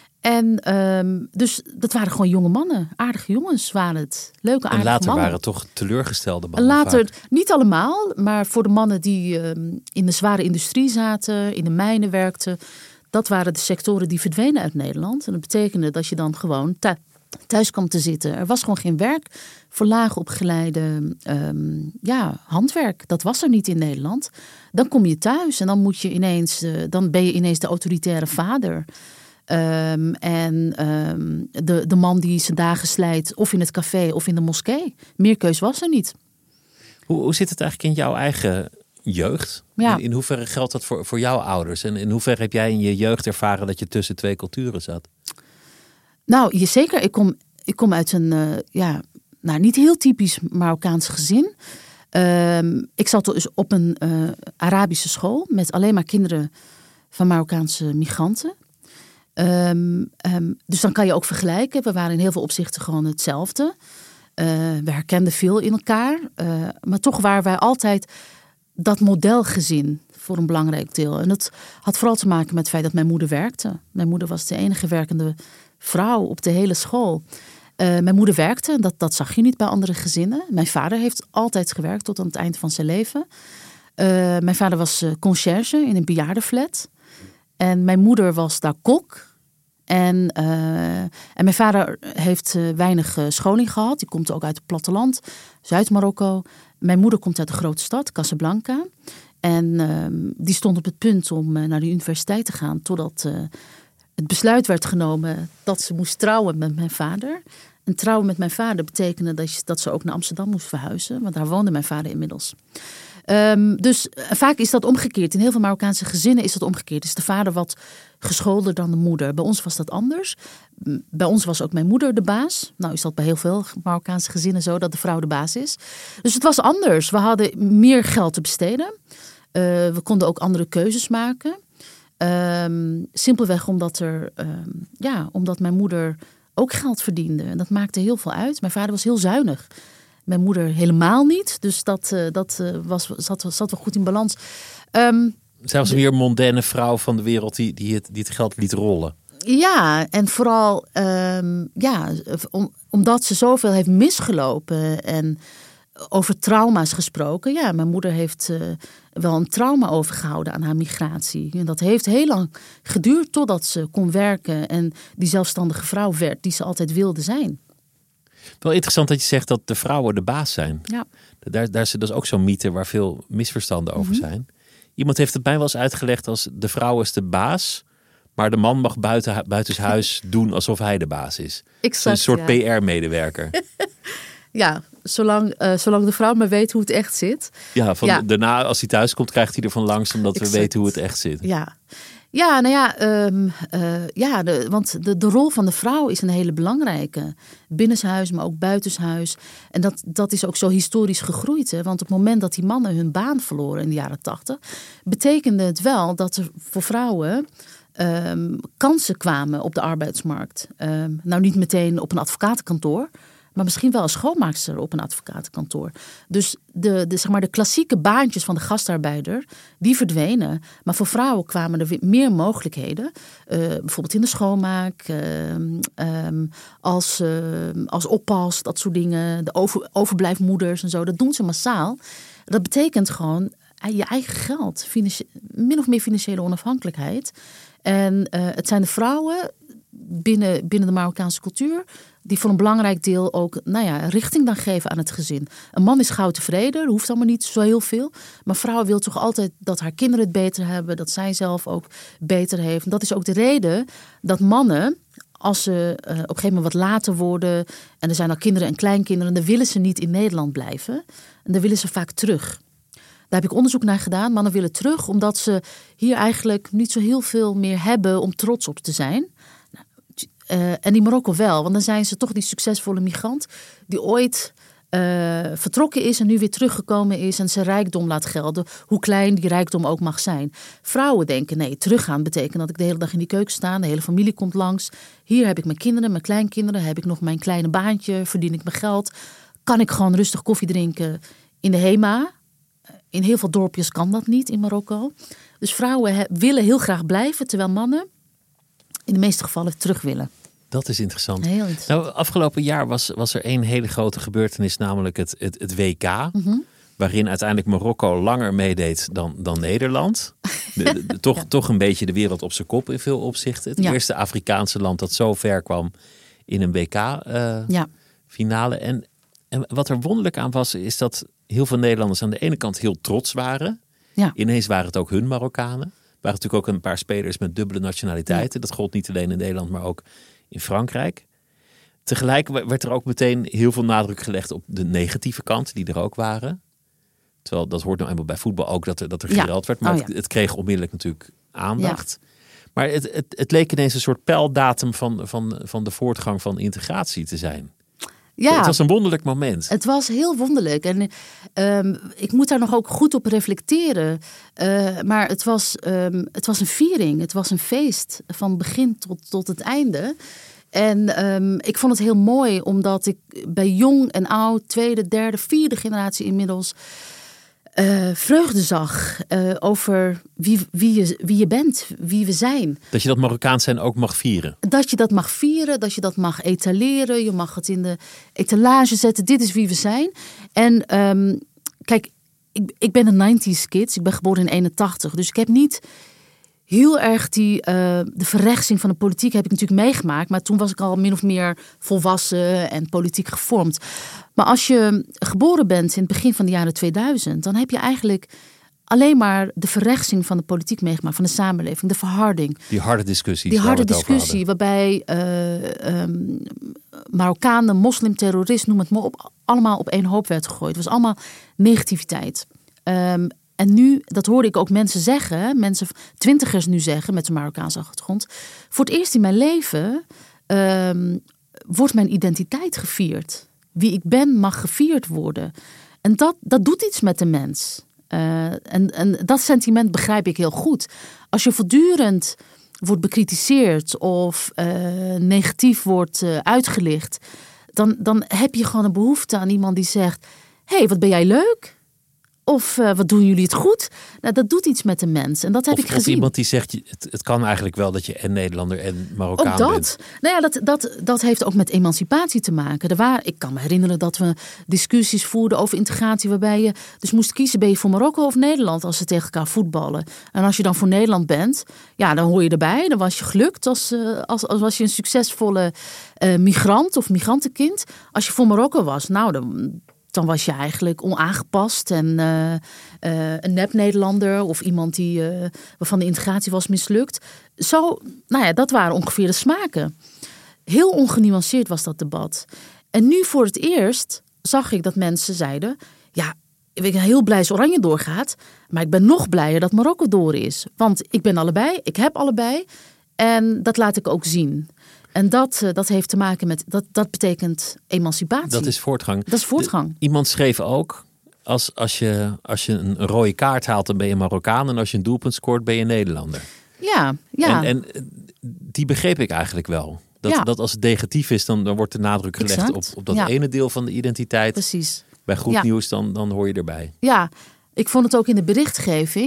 En um, dus dat waren gewoon jonge mannen. Aardige jongens waren het. Leuke, aardige mannen. En later mannen. waren toch teleurgestelde mannen? Later, vaak. Niet allemaal. Maar voor de mannen die um, in de zware industrie zaten. In de mijnen werkten. Dat waren de sectoren die verdwenen uit Nederland. En dat betekende dat je dan gewoon thu- thuis kwam te zitten. Er was gewoon geen werk voor laag opgeleide um, ja, handwerk. Dat was er niet in Nederland. Dan kom je thuis en dan moet je ineens, uh, dan ben je ineens de autoritaire vader. Um, en um, de, de man die zijn dagen slijt of in het café of in de moskee. Meer keus was er niet. Hoe, hoe zit het eigenlijk in jouw eigen jeugd? Ja. In, in hoeverre geldt dat voor, voor jouw ouders? En in hoeverre heb jij in je jeugd ervaren dat je tussen twee culturen zat? Nou, je, zeker. Ik kom, ik kom uit een uh, ja, nou, niet heel typisch Marokkaans gezin. Um, ik zat dus op een uh, Arabische school met alleen maar kinderen van Marokkaanse migranten. Um, um, dus dan kan je ook vergelijken. We waren in heel veel opzichten gewoon hetzelfde. Uh, we herkenden veel in elkaar. Uh, maar toch waren wij altijd dat modelgezin voor een belangrijk deel. En dat had vooral te maken met het feit dat mijn moeder werkte. Mijn moeder was de enige werkende vrouw op de hele school. Uh, mijn moeder werkte, dat, dat zag je niet bij andere gezinnen. Mijn vader heeft altijd gewerkt tot aan het eind van zijn leven. Uh, mijn vader was uh, conciërge in een bejaardenflat. En mijn moeder was daar kok. En, uh, en mijn vader heeft uh, weinig uh, scholing gehad. Die komt ook uit het platteland, Zuid-Marokko. Mijn moeder komt uit de grote stad, Casablanca. En uh, die stond op het punt om uh, naar de universiteit te gaan. Totdat uh, het besluit werd genomen dat ze moest trouwen met mijn vader. En trouwen met mijn vader betekende dat, je, dat ze ook naar Amsterdam moest verhuizen. Want daar woonde mijn vader inmiddels. Um, dus uh, vaak is dat omgekeerd. In heel veel Marokkaanse gezinnen is dat omgekeerd. Is de vader wat gescholder dan de moeder. Bij ons was dat anders. Bij ons was ook mijn moeder de baas. Nou is dat bij heel veel Marokkaanse gezinnen zo dat de vrouw de baas is. Dus het was anders. We hadden meer geld te besteden. Uh, we konden ook andere keuzes maken. Um, simpelweg omdat, er, um, ja, omdat mijn moeder ook geld verdiende. En dat maakte heel veel uit. Mijn vader was heel zuinig. Mijn moeder helemaal niet. Dus dat, uh, dat uh, was, zat, zat wel goed in balans. Um, Zij was een meer mondaine vrouw van de wereld die, die, het, die het geld liet rollen. Ja, en vooral um, ja, om, omdat ze zoveel heeft misgelopen en over trauma's gesproken. Ja, mijn moeder heeft uh, wel een trauma overgehouden aan haar migratie. En dat heeft heel lang geduurd totdat ze kon werken en die zelfstandige vrouw werd die ze altijd wilde zijn. Wel interessant dat je zegt dat de vrouwen de baas zijn. Ja. Daar, daar is dus ook zo'n mythe waar veel misverstanden over Mm-hmm. zijn. Iemand heeft het mij wel eens uitgelegd als de vrouw is de baas, maar de man mag buiten, buitenshuis doen alsof hij de baas is. Exact, een soort ja. P R-medewerker. Ja, zolang, uh, zolang de vrouw maar weet hoe het echt zit. Ja, van ja. daarna als hij thuis komt krijgt hij er van langs omdat exact. we weten hoe het echt zit. Ja. Ja, nou ja, um, uh, ja de, want de, de rol van de vrouw is een hele belangrijke. Binnenshuis, maar ook buitenshuis. En dat, dat is ook zo historisch gegroeid. Hè? Want op het moment dat die mannen hun baan verloren in de jaren tachtig, betekende het wel dat er voor vrouwen um, kansen kwamen op de arbeidsmarkt. Um, nou niet meteen op een advocatenkantoor, maar misschien wel als schoonmaakster op een advocatenkantoor. Dus de, de, zeg maar de klassieke baantjes van de gastarbeider, die verdwenen. Maar voor vrouwen kwamen er weer meer mogelijkheden. Uh, bijvoorbeeld in de schoonmaak, uh, um, als, uh, als oppas, dat soort dingen. De over, overblijfmoeders en zo, dat doen ze massaal. Dat betekent gewoon je eigen geld, financi- min of meer financiële onafhankelijkheid. En uh, het zijn de vrouwen binnen, binnen de Marokkaanse cultuur die voor een belangrijk deel ook nou ja, richting dan geven aan het gezin. Een man is gauw tevreden, er hoeft allemaal niet zo heel veel. Maar vrouw wil toch altijd dat haar kinderen het beter hebben, dat zij zelf ook beter heeft. En dat is ook de reden dat mannen, als ze uh, op een gegeven moment wat later worden en er zijn al kinderen en kleinkinderen, dan willen ze niet in Nederland blijven. En dan willen ze vaak terug. Daar heb ik onderzoek naar gedaan. Mannen willen terug omdat ze hier eigenlijk niet zo heel veel meer hebben om trots op te zijn. Uh, en in Marokko wel, want dan zijn ze toch die succesvolle migrant die ooit uh, vertrokken is en nu weer teruggekomen is en zijn rijkdom laat gelden, hoe klein die rijkdom ook mag zijn. Vrouwen denken, nee, teruggaan betekent dat ik de hele dag in die keuken sta, de hele familie komt langs. Hier heb ik mijn kinderen, mijn kleinkinderen, heb ik nog mijn kleine baantje, verdien ik mijn geld. Kan ik gewoon rustig koffie drinken in de Hema. In heel veel dorpjes kan dat niet in Marokko. Dus vrouwen he- willen heel graag blijven, terwijl mannen in de meeste gevallen terug willen. Dat is interessant. Heel interessant. Nou, afgelopen jaar was, was er één hele grote gebeurtenis, namelijk het, het, het W K. Mm-hmm. Waarin uiteindelijk Marokko langer meedeed dan, dan Nederland. De, de, de, toch, ja. toch een beetje de wereld op zijn kop in veel opzichten. Het ja. eerste Afrikaanse land dat zo ver kwam in een W K-finale. Uh, ja. en, en wat er wonderlijk aan was, is dat heel veel Nederlanders aan de ene kant heel trots waren. Ja. Ineens waren het ook hun Marokkanen. Er waren natuurlijk ook een paar spelers met dubbele nationaliteiten. Ja. Dat gold niet alleen in Nederland, maar ook in Frankrijk. Tegelijk werd er ook meteen heel veel nadruk gelegd op de negatieve kant, die er ook waren. Terwijl dat hoort nou eenmaal bij voetbal ook, dat er, dat er gereld ja. werd. Maar oh, ja. het, het kreeg onmiddellijk natuurlijk aandacht. Ja. Maar het, het, het leek ineens een soort pijldatum van, van, van de voortgang van integratie te zijn. Ja, het was een wonderlijk moment. Het was heel wonderlijk. En um, ik moet daar nog ook goed op reflecteren. Uh, maar het was, um, het was een viering. Het was een feest. Van begin tot, tot het einde. En um, ik vond het heel mooi. Omdat ik bij jong en oud, tweede, derde, vierde generatie inmiddels Uh, vreugde zag uh, over wie, wie, je, wie je bent, wie we zijn. Dat je dat Marokkaans zijn ook mag vieren. Dat je dat mag vieren, dat je dat mag etaleren. Je mag het in de etalage zetten. Dit is wie we zijn. En um, kijk, ik, ik ben een negentig kids. Ik ben geboren in eenentachtig. Dus ik heb niet heel erg die, uh, de verrechtsing van de politiek heb ik natuurlijk meegemaakt. Maar toen was ik al min of meer volwassen en politiek gevormd. Maar als je geboren bent in het begin van de jaren tweeduizend... dan heb je eigenlijk alleen maar de verrechtsing van de politiek meegemaakt. Van de samenleving, de verharding. Die harde discussie. Die harde discussie waarbij uh, um, Marokkanen, moslimterroristen, noem het maar op, allemaal op één hoop werd gegooid. Het was allemaal negativiteit. Um, En nu, dat hoorde ik ook mensen zeggen, mensen, twintigers nu zeggen met een Marokkaanse achtergrond. Voor het eerst in mijn leven um, wordt mijn identiteit gevierd. Wie ik ben mag gevierd worden. En dat, dat doet iets met de mens. Uh, en, en dat sentiment begrijp ik heel goed. Als je voortdurend wordt bekritiseerd of uh, negatief wordt uh, uitgelicht, dan, dan heb je gewoon een behoefte aan iemand die zegt: hé, hey, wat ben jij leuk? Of uh, wat doen jullie het goed? Nou, dat doet iets met de mens. En dat heb of, ik gezien. Of iemand die zegt, het, het kan eigenlijk wel dat je en Nederlander en Marokkaan ook dat. bent. Nou ja, dat, dat, dat heeft ook met emancipatie te maken. Er waren, ik kan me herinneren dat we discussies voerden over integratie, waarbij je dus moest kiezen, ben je voor Marokko of Nederland als ze tegen elkaar voetballen. En als je dan voor Nederland bent, ja, dan hoor je erbij. Dan was je gelukt als, uh, als, als was je een succesvolle uh, migrant of migrantenkind. Als je voor Marokko was, nou dan... dan was je eigenlijk onaangepast en uh, uh, een nep-Nederlander of iemand die, uh, waarvan de integratie was mislukt. Zo, nou ja, dat waren ongeveer de smaken. Heel ongenuanceerd was dat debat. En nu voor het eerst zag ik dat mensen zeiden, ja, ik ben heel blij als Oranje doorgaat, maar ik ben nog blijer dat Marokko door is. Want ik ben allebei, ik heb allebei en dat laat ik ook zien. En dat, dat heeft te maken met, dat, dat betekent emancipatie. Dat is voortgang. Dat is voortgang. De, iemand schreef ook, als, als, je, als je een rode kaart haalt, dan ben je Marokkaan. En als je een doelpunt scoort, ben je Nederlander. Ja, ja. En, en die begreep ik eigenlijk wel. Dat, ja. dat als het negatief is, dan, dan wordt de nadruk gelegd op, op dat ja. ene deel van de identiteit. Precies. Bij goed ja. nieuws, dan, dan hoor je erbij. Ja, ik vond het ook in de berichtgeving.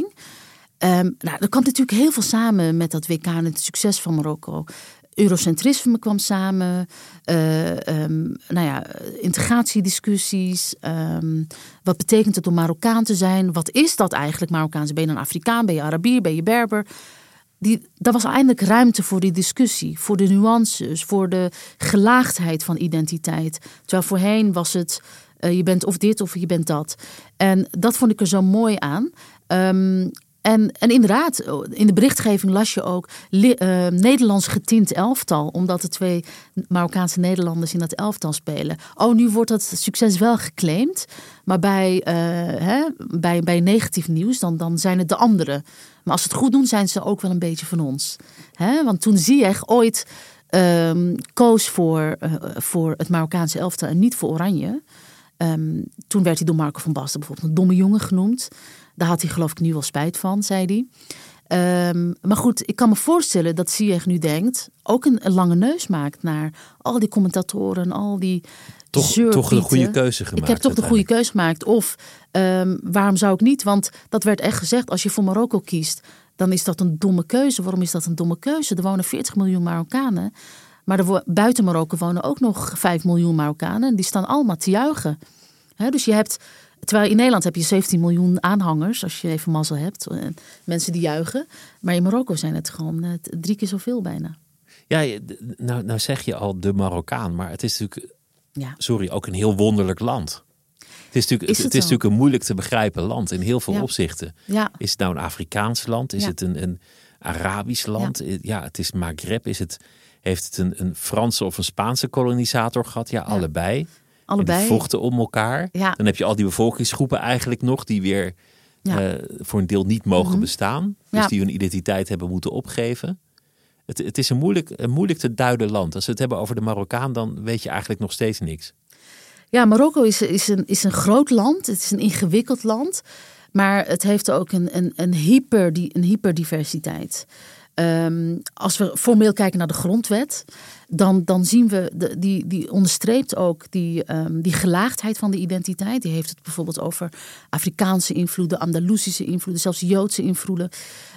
Um, nou, er kwam natuurlijk heel veel samen met dat W K en het succes van Marokko. Eurocentrisme kwam samen, uh, um, nou ja, integratiediscussies. Um, wat betekent het om Marokkaan te zijn? Wat is dat eigenlijk, Marokkaans? Ben je een Afrikaan, ben je Arabier, ben je Berber? Die, daar was eindelijk ruimte voor die discussie, voor de nuances, voor de gelaagdheid van identiteit. Terwijl voorheen was het, uh, je bent of dit of je bent dat. En dat vond ik er zo mooi aan. Um, En, en inderdaad, in de berichtgeving las je ook uh, Nederlands getint elftal. Omdat de twee Marokkaanse Nederlanders in dat elftal spelen. Oh, nu wordt dat succes wel geclaimd. Maar bij, uh, hè, bij, bij negatief nieuws, dan, dan zijn het de anderen. Maar als ze het goed doen, zijn ze ook wel een beetje van ons. Hè? Want toen Ziyech ooit um, koos voor, uh, voor het Marokkaanse elftal en niet voor Oranje. Um, toen werd hij door Marco van Basten bijvoorbeeld een domme jongen genoemd. Daar had hij geloof ik nu wel spijt van, zei hij. Um, maar goed, ik kan me voorstellen dat Ziyech nu denkt, ook een, een lange neus maakt naar al die commentatoren, al die toch, toch de goede keuze gemaakt. Ik heb toch de goede keuze gemaakt. Of um, waarom zou ik niet? Want dat werd echt gezegd, als je voor Marokko kiest, dan is dat een domme keuze. Waarom is dat een domme keuze? Er wonen veertig miljoen Marokkanen. Maar er, buiten Marokko wonen ook nog vijf miljoen Marokkanen. Die staan allemaal te juichen. He, dus je hebt... Terwijl in Nederland heb je zeventien miljoen aanhangers, als je even mazzel hebt. Mensen die juichen. Maar in Marokko zijn het gewoon drie keer zoveel bijna. Ja, nou, nou zeg je al de Marokkaan. Maar het is natuurlijk, ja. sorry, ook een heel wonderlijk land. Het is natuurlijk, is het, het het is natuurlijk een moeilijk te begrijpen land in heel veel ja. opzichten. Ja. Is het nou een Afrikaans land? Is ja. het een, een Arabisch land? Ja. ja, het is Maghreb. Is het, heeft het een, een Franse of een Spaanse kolonisator gehad? Ja, ja. allebei. Allebei. En die vochten om elkaar. Ja. Dan heb je al die bevolkingsgroepen eigenlijk nog die weer ja. uh, voor een deel niet mogen mm-hmm. bestaan. Dus ja. die hun identiteit hebben moeten opgeven. Het, het is een moeilijk, een moeilijk te duiden land. Als we het hebben over de Marokkaan, dan weet je eigenlijk nog steeds niks. Ja, Marokko is, is, een, is een groot land. Het is een ingewikkeld land. Maar het heeft ook een, een, een, hyper, een hyperdiversiteit. Um, als we formeel kijken naar de grondwet, dan, dan zien we, de, die, die onderstreept ook die, um, die gelaagdheid van de identiteit. Die heeft het bijvoorbeeld over Afrikaanse invloeden, Andalusische invloeden, zelfs Joodse invloeden.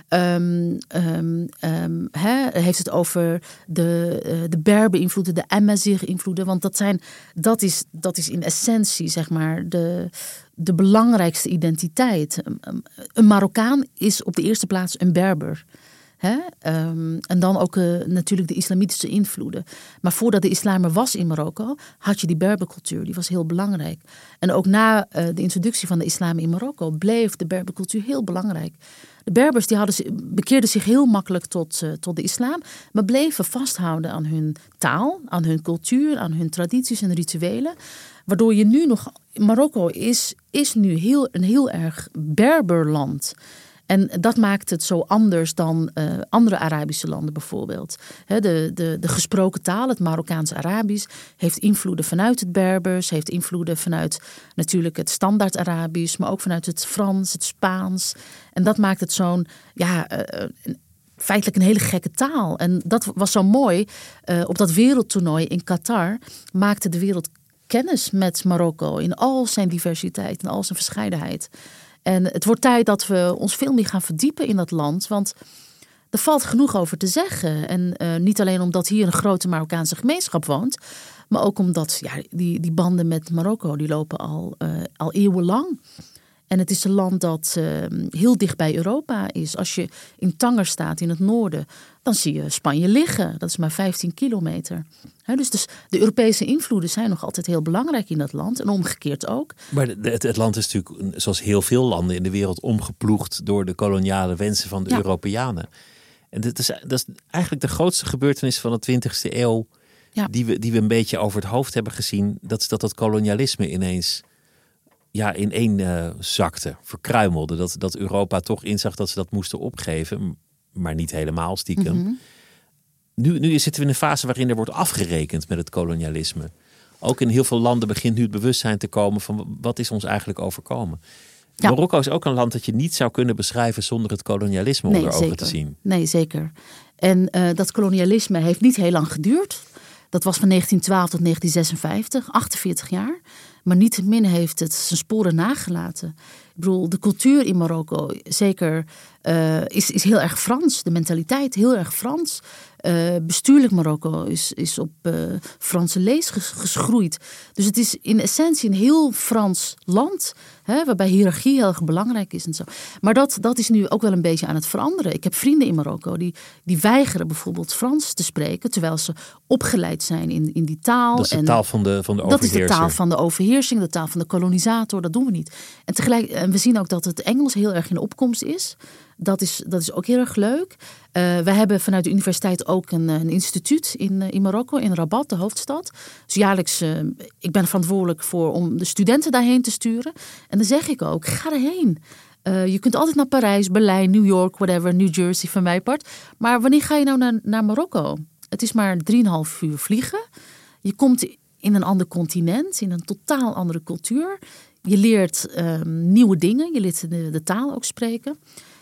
Um, um, um, he, heeft het over de, uh, de Berber-invloeden, de Amazigh-invloeden. Want dat, zijn, dat, is, dat is in essentie, zeg maar, de, de belangrijkste identiteit. Een Marokkaan is op de eerste plaats een Berber. He? Um, en dan ook uh, natuurlijk de islamitische invloeden. Maar voordat de islam er was in Marokko, had je die Berbercultuur. Die was heel belangrijk. En ook na uh, de introductie van de islam in Marokko bleef de Berbercultuur heel belangrijk. De Berbers die hadden, bekeerden zich heel makkelijk tot, uh, tot de islam, maar bleven vasthouden aan hun taal, aan hun cultuur, aan hun tradities en rituelen. Waardoor je nu nog... Marokko is, is nu heel, een heel erg Berberland. En dat maakt het zo anders dan uh, andere Arabische landen bijvoorbeeld. He, de, de, de gesproken taal, het Marokkaans-Arabisch, heeft invloeden vanuit het Berbers, heeft invloeden vanuit natuurlijk het standaard Arabisch, maar ook vanuit het Frans, het Spaans. En dat maakt het zo'n, ja, uh, feitelijk een hele gekke taal. En dat was zo mooi. Uh, op dat wereldtoernooi in Qatar maakte de wereld kennis met Marokko in al zijn diversiteit en al zijn verscheidenheid. En het wordt tijd dat we ons veel meer gaan verdiepen in dat land. Want er valt genoeg over te zeggen. En uh, niet alleen omdat hier een grote Marokkaanse gemeenschap woont. Maar ook omdat ja, die, die banden met Marokko die lopen al, uh, al eeuwenlang. En het is een land dat uh, heel dicht bij Europa is. Als je in Tanger staat in het noorden, dan zie je Spanje liggen. Dat is maar vijftien kilometer. He, dus, dus de Europese invloeden zijn nog altijd heel belangrijk in dat land. En omgekeerd ook. Maar het, het land is natuurlijk, zoals heel veel landen in de wereld, omgeploegd door de koloniale wensen van de ja. Europeanen. En dat is, dat is eigenlijk de grootste gebeurtenis van de twintigste eeuw... Ja. Die, we, die we een beetje over het hoofd hebben gezien. Dat is dat dat kolonialisme ineens... ja, in één uh, zakte, verkruimelde. Dat, dat Europa toch inzag dat ze dat moesten opgeven. Maar niet helemaal stiekem. Mm-hmm. Nu, nu zitten we in een fase waarin er wordt afgerekend met het kolonialisme. Ook in heel veel landen begint nu het bewustzijn te komen van wat is ons eigenlijk overkomen. Ja. Marokko is ook een land dat je niet zou kunnen beschrijven zonder het kolonialisme nee, onder ogen zeker. te zien. Nee, zeker. En uh, dat kolonialisme heeft niet heel lang geduurd. Dat was van negentien twaalf tot negentien zesenvijftig, achtenveertig jaar. Maar niettemin heeft het zijn sporen nagelaten. Ik bedoel, de cultuur in Marokko zeker uh, is, is heel erg Frans. De mentaliteit heel erg Frans. Uh, bestuurlijk Marokko is, is op uh, Franse lees geschroeid. Dus het is in essentie een heel Frans land, hè, waarbij hiërarchie heel erg belangrijk is en zo. Maar dat, dat is nu ook wel een beetje aan het veranderen. Ik heb vrienden in Marokko die, die weigeren bijvoorbeeld Frans te spreken, terwijl ze opgeleid zijn in, in die taal. Dat is de en taal van de, van de overheerser. Dat is de taal van de overheersing, de taal van de kolonisator. Dat doen we niet. En tegelijk, en we zien ook dat het Engels heel erg in opkomst is. Dat is, dat is ook heel erg leuk. Uh, we hebben vanuit de universiteit ook een, een instituut in, in Marokko, in Rabat, de hoofdstad. Dus jaarlijks, uh, ik ben verantwoordelijk voor om de studenten daarheen te sturen. En dan zeg ik ook, ga erheen. Uh, je kunt altijd naar Parijs, Berlijn, New York, whatever, New Jersey van mijn part. Maar wanneer ga je nou naar, naar Marokko? Het is maar drieënhalf uur vliegen. Je komt in een ander continent, in een totaal andere cultuur. Je leert um, nieuwe dingen, je leert de, de taal ook spreken.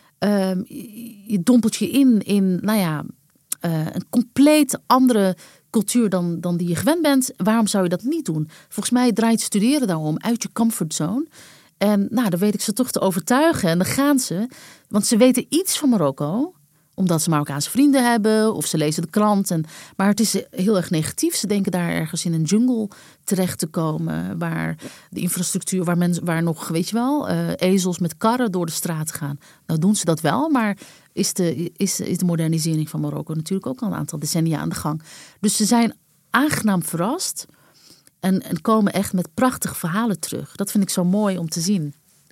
Um, je dompelt je in in nou ja, uh, een compleet andere cultuur dan, dan die je gewend bent. Waarom zou je dat niet doen? Volgens mij draait studeren daarom uit je comfortzone. En nou, dan weet ik ze toch te overtuigen. En dan gaan ze, want ze weten iets van Marokko, omdat ze Marokkaanse vrienden hebben of ze lezen de krant. En, maar het is heel erg negatief. Ze denken daar ergens in een jungle terecht te komen, waar de infrastructuur, waar, mensen, waar nog, weet je wel, uh, ezels met karren door de straat gaan. Nou doen ze dat wel, maar is de, is, is de modernisering van Marokko natuurlijk ook al een aantal decennia aan de gang. Dus ze zijn aangenaam verrast en, en komen echt met prachtige verhalen terug. Dat vind ik zo mooi om te zien.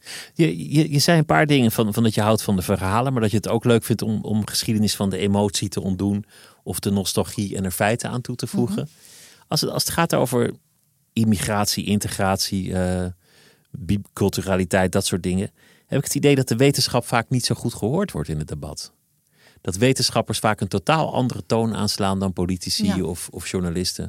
Je, je, je zei een paar dingen van, van dat je houdt van de verhalen, maar dat je het ook leuk vindt om, om geschiedenis van de emotie te ontdoen of de nostalgie en er feiten aan toe te voegen. Mm-hmm. Als het, als het gaat over immigratie, integratie, uh, biculturaliteit, dat soort dingen, heb ik het idee dat de wetenschap vaak niet zo goed gehoord wordt in het debat. Dat wetenschappers vaak een totaal andere toon aanslaan dan politici ja. of, of journalisten.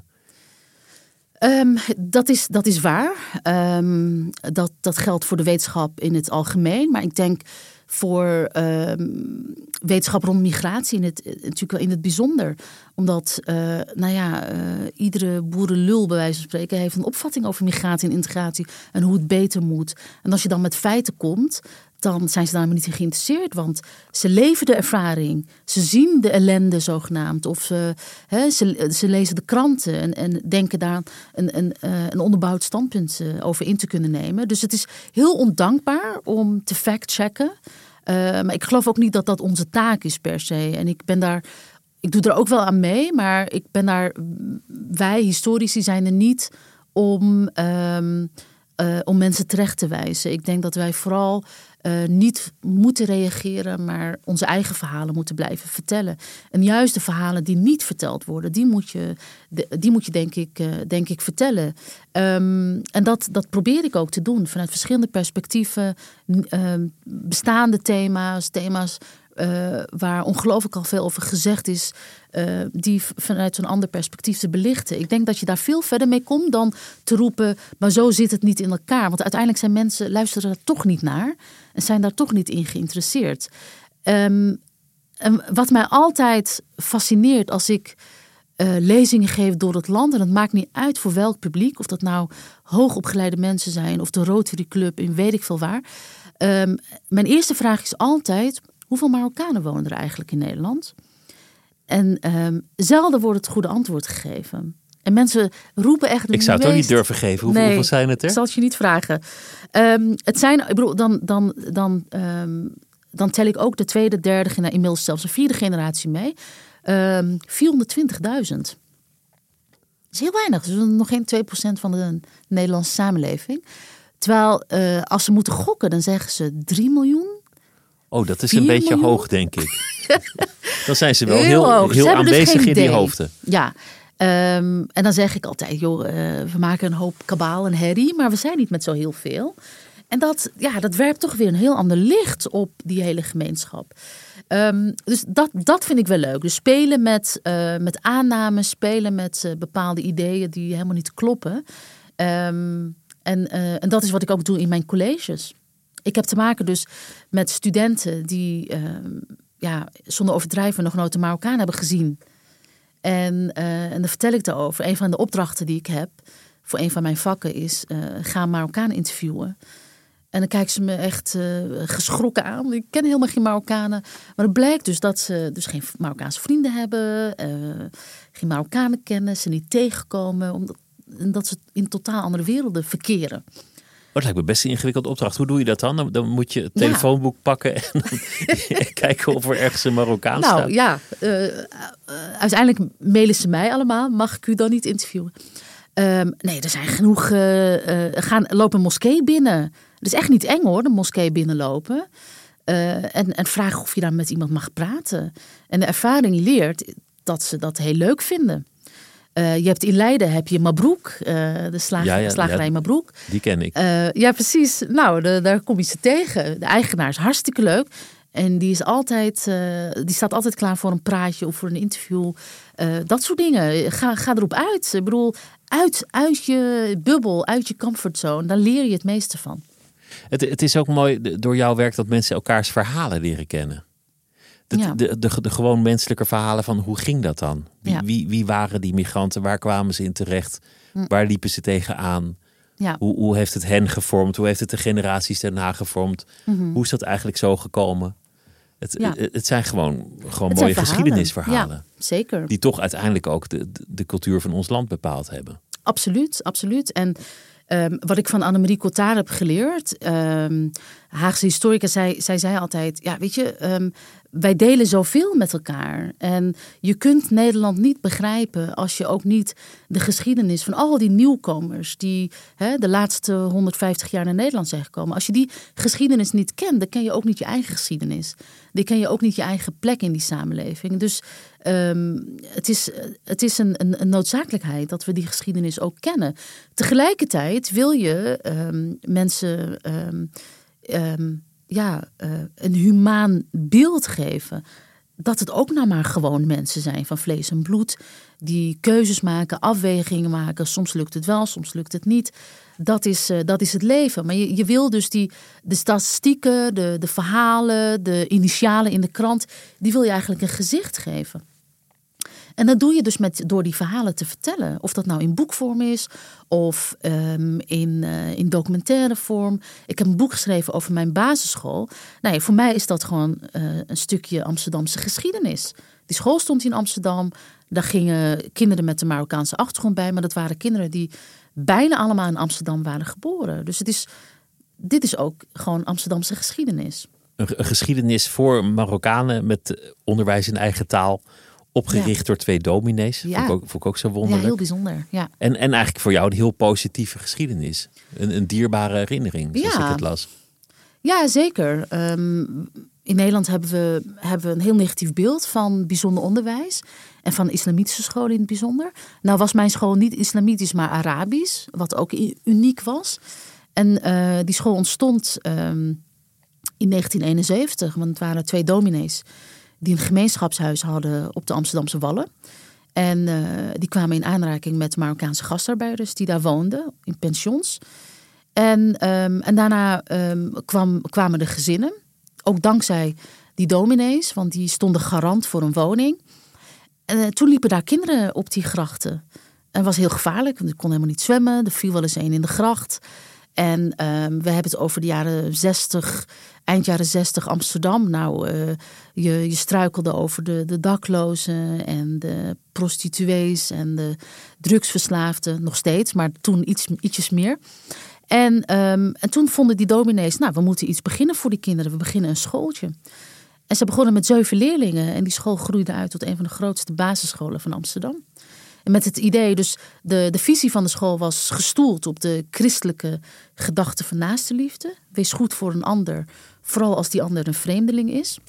Um, dat, is, dat is waar. Um, dat, dat geldt voor de wetenschap in het algemeen. Maar ik denk voor um, wetenschap rond migratie in het, natuurlijk wel in het bijzonder. Omdat uh, nou ja, uh, iedere boerenlul bij wijze van spreken heeft een opvatting over migratie en integratie. En hoe het beter moet. En als je dan met feiten komt, dan zijn ze daar helemaal niet in geïnteresseerd. Want ze leven de ervaring. Ze zien de ellende zogenaamd. Of ze, hè, ze, ze lezen de kranten en, en denken daar een, een, een onderbouwd standpunt over in te kunnen nemen. Dus het is heel ondankbaar om te fact-checken. Uh, maar ik geloof ook niet dat dat onze taak is per se. En ik ben daar, ik doe er ook wel aan mee. Maar ik ben daar, wij historici zijn er niet om, um, uh, om mensen terecht te wijzen. Ik denk dat wij vooral Uh, niet moeten reageren, maar onze eigen verhalen moeten blijven vertellen. En juist de verhalen die niet verteld worden, die moet je, die moet je denk ik, uh, denk ik vertellen. Um, en dat, dat probeer ik ook te doen vanuit verschillende perspectieven. Uh, bestaande thema's, thema's uh, waar ongelooflijk al veel over gezegd is, Uh, die vanuit zo'n ander perspectief te belichten. Ik denk dat je daar veel verder mee komt dan te roepen, maar zo zit het niet in elkaar. Want uiteindelijk zijn mensen, luisteren er toch niet naar en zijn daar toch niet in geïnteresseerd. Um, en wat mij altijd fascineert als ik uh, lezingen geef door het land, en het maakt niet uit voor welk publiek, of dat nou hoogopgeleide mensen zijn of de Rotary Club in weet ik veel waar. Um, mijn eerste vraag is altijd, hoeveel Marokkanen wonen er eigenlijk in Nederland? En um, zelden wordt het goede antwoord gegeven. En mensen roepen echt... Ik zou het meest... ook niet durven geven. Hoeveel, nee, hoeveel zijn het er? Ik zal het je niet vragen. Um, het zijn, ik bedoel, dan, dan, dan, um, dan tel ik ook de tweede, derde, inmiddels zelfs een vierde generatie mee. Um, vierhonderdtwintigduizend. Dat is heel weinig. Dat is nog geen twee procent van de Nederlandse samenleving. Terwijl uh, als ze moeten gokken, dan zeggen ze drie miljoen. Oh, dat is een beetje miljoen? Hoog, denk ik. Dan zijn ze wel heel, heel, heel aanwezig dus in die hoofden. Ja, um, en dan zeg ik altijd, joh, uh, we maken een hoop kabaal en herrie, maar we zijn niet met zo heel veel. En dat, ja, dat werpt toch weer een heel ander licht op die hele gemeenschap. Um, dus dat, dat vind ik wel leuk. Dus spelen met, uh, met aannames, spelen met uh, bepaalde ideeën die helemaal niet kloppen. Um, en, uh, en dat is wat ik ook doe in mijn colleges. Ik heb te maken dus met studenten die, uh, ja, zonder overdrijven nog nooit een Marokkaan hebben gezien. En, uh, en dan vertel ik daarover. Een van de opdrachten die ik heb voor een van mijn vakken is... Uh, ga Marokkanen interviewen. En dan kijken ze me echt uh, geschrokken aan. Ik ken helemaal geen Marokkanen. Maar het blijkt dus dat ze dus geen Marokkaanse vrienden hebben. Uh, geen Marokkanen kennen. Ze niet tegenkomen. Omdat dat ze in totaal andere werelden verkeren. Dat lijkt me best een ingewikkelde opdracht. Hoe doe je dat dan? Dan, dan moet je het telefoonboek ja. pakken en dan kijken of er ergens een Marokkaan nou, staat. Nou ja, uh, uh, uiteindelijk mailen ze mij allemaal. Mag ik u dan niet interviewen? Um, nee, er zijn genoeg. Uh, uh, gaan lopen een moskee binnen. Het is echt niet eng hoor, de moskee binnenlopen. Uh, en, en vragen of je daar met iemand mag praten. En de ervaring leert dat ze dat heel leuk vinden. Uh, je hebt in Leiden heb je Mabroek, uh, de slag, ja, ja, slagerij ja, Mabroek. Die ken ik. Uh, ja, precies. Nou, de, daar kom je ze tegen. De eigenaar is hartstikke leuk. En die, is altijd, uh, die staat altijd klaar voor een praatje of voor een interview. Uh, dat soort dingen. Ga, ga erop uit. Ik bedoel, uit, uit je bubbel, uit je comfortzone. Daar leer je het meeste van. Het, het is ook mooi door jouw werk dat mensen elkaars verhalen leren kennen. De, ja. de, de, de gewoon menselijke verhalen van hoe ging dat dan? Wie, ja. wie, wie waren die migranten? Waar kwamen ze in terecht? Hm. Waar liepen ze tegenaan? Ja. Hoe, hoe heeft het hen gevormd? Hoe heeft het de generaties daarna gevormd? Mm-hmm. Hoe is dat eigenlijk zo gekomen? Het, ja. het, het zijn gewoon, gewoon het mooie zijn geschiedenisverhalen. Ja, zeker. Die toch uiteindelijk ook de, de, de cultuur van ons land bepaald hebben. Absoluut, absoluut. En um, wat ik van Annemarie Cotard heb geleerd... Um, Haagse historica, zij, zij zei altijd... ja, weet je, um, wij delen zoveel met elkaar. En je kunt Nederland niet begrijpen... als je ook niet de geschiedenis van al die nieuwkomers... die hè, de laatste honderdvijftig jaar naar Nederland zijn gekomen... als je die geschiedenis niet kent... dan ken je ook niet je eigen geschiedenis. Dan ken je ook niet je eigen plek in die samenleving. Dus um, het is, het is een, een, een noodzakelijkheid... dat we die geschiedenis ook kennen. Tegelijkertijd wil je um, mensen... Um, Um, ja, uh, een humaan beeld geven. Dat het ook nou maar gewoon mensen zijn van vlees en bloed. Die keuzes maken, afwegingen maken. Soms lukt het wel, soms lukt het niet. Dat is, uh, dat is het leven. Maar je, je wil dus die, de statistieken, de, de verhalen, de initialen in de krant... die wil je eigenlijk een gezicht geven. En dat doe je dus met, door die verhalen te vertellen. Of dat nou in boekvorm is of um, in, uh, in documentaire vorm. Ik heb een boek geschreven over mijn basisschool. Nou ja, voor mij is dat gewoon uh, een stukje Amsterdamse geschiedenis. Die school stond in Amsterdam. Daar gingen kinderen met een Marokkaanse achtergrond bij. Maar dat waren kinderen die bijna allemaal in Amsterdam waren geboren. Dus het is, dit is ook gewoon Amsterdamse geschiedenis. Een, een geschiedenis voor Marokkanen met onderwijs in eigen taal... Opgericht ja. door twee dominees. Ja. Vond ik ook, vond ik ook zo wonderlijk. Ja, heel bijzonder. Ja. En, en eigenlijk voor jou een heel positieve geschiedenis. Een, een dierbare herinnering, zoals ja. ik het las. Ja, zeker. Um, in Nederland hebben we, hebben we een heel negatief beeld van bijzonder onderwijs. En van islamitische scholen in het bijzonder. Nou was mijn school niet islamitisch, maar Arabisch. Wat ook uniek was. En uh, die school ontstond um, in negentien eenenzeventig. Want het waren twee dominees... die een gemeenschapshuis hadden op de Amsterdamse Wallen. En uh, die kwamen in aanraking met Marokkaanse gastarbeiders... die daar woonden, in pensions. En, um, en daarna um, kwam, kwamen de gezinnen. Ook dankzij die dominees, want die stonden garant voor een woning. En uh, toen liepen daar kinderen op die grachten. En het was heel gevaarlijk, want ik kon helemaal niet zwemmen. Er viel wel eens een in de gracht. En um, we hebben het over de jaren zestig... Eind jaren zestig Amsterdam. Nou, uh, je, je struikelde over de, de daklozen en de prostituees en de drugsverslaafden. Nog steeds, maar toen iets, ietsjes meer. En, um, en toen vonden die dominees, nou, we moeten iets beginnen voor die kinderen. We beginnen een schooltje. En ze begonnen met zeven leerlingen. En die school groeide uit tot een van de grootste basisscholen van Amsterdam. En met het idee, dus de, de visie van de school was gestoeld op de christelijke gedachte van naastenliefde. Wees goed voor een ander, vooral als die ander een vreemdeling is.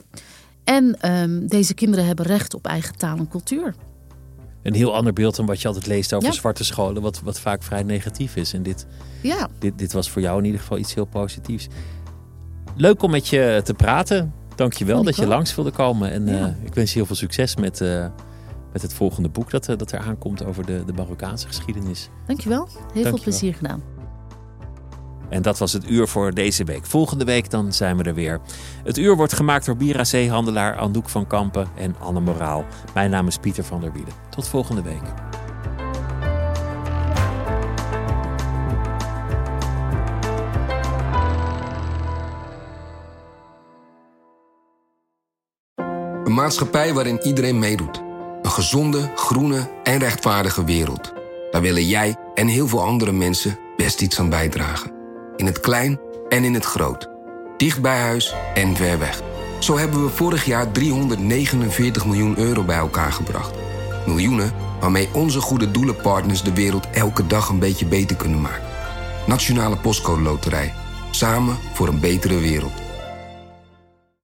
En um, deze kinderen hebben recht op eigen taal en cultuur. Een heel ander beeld dan wat je altijd leest over ja. zwarte scholen, wat, wat vaak vrij negatief is. En dit, ja. dit, dit was voor jou in ieder geval iets heel positiefs. Leuk om met je te praten. Dank je wel dat je langs wilde komen. En ja. uh, ik wens je heel veel succes met... Uh, Met het volgende boek dat, dat er aankomt over de, de Marokkaanse geschiedenis. Dankjewel. Heel Dank veel plezier gedaan. En dat was het uur voor deze week. Volgende week dan zijn we er weer. Het uur wordt gemaakt door Bira-zeehandelaar Anouk van Kampen en Anne Moraal. Mijn naam is Pieter van der Wielen. Tot volgende week. Een maatschappij waarin iedereen meedoet. Een gezonde, groene en rechtvaardige wereld. Daar willen jij en heel veel andere mensen best iets aan bijdragen. In het klein en in het groot. Dicht bij huis en ver weg. Zo hebben we vorig jaar driehonderdnegenenveertig miljoen euro bij elkaar gebracht. Miljoenen waarmee onze goede doelenpartners de wereld elke dag een beetje beter kunnen maken. Nationale Postcode Loterij. Samen voor een betere wereld.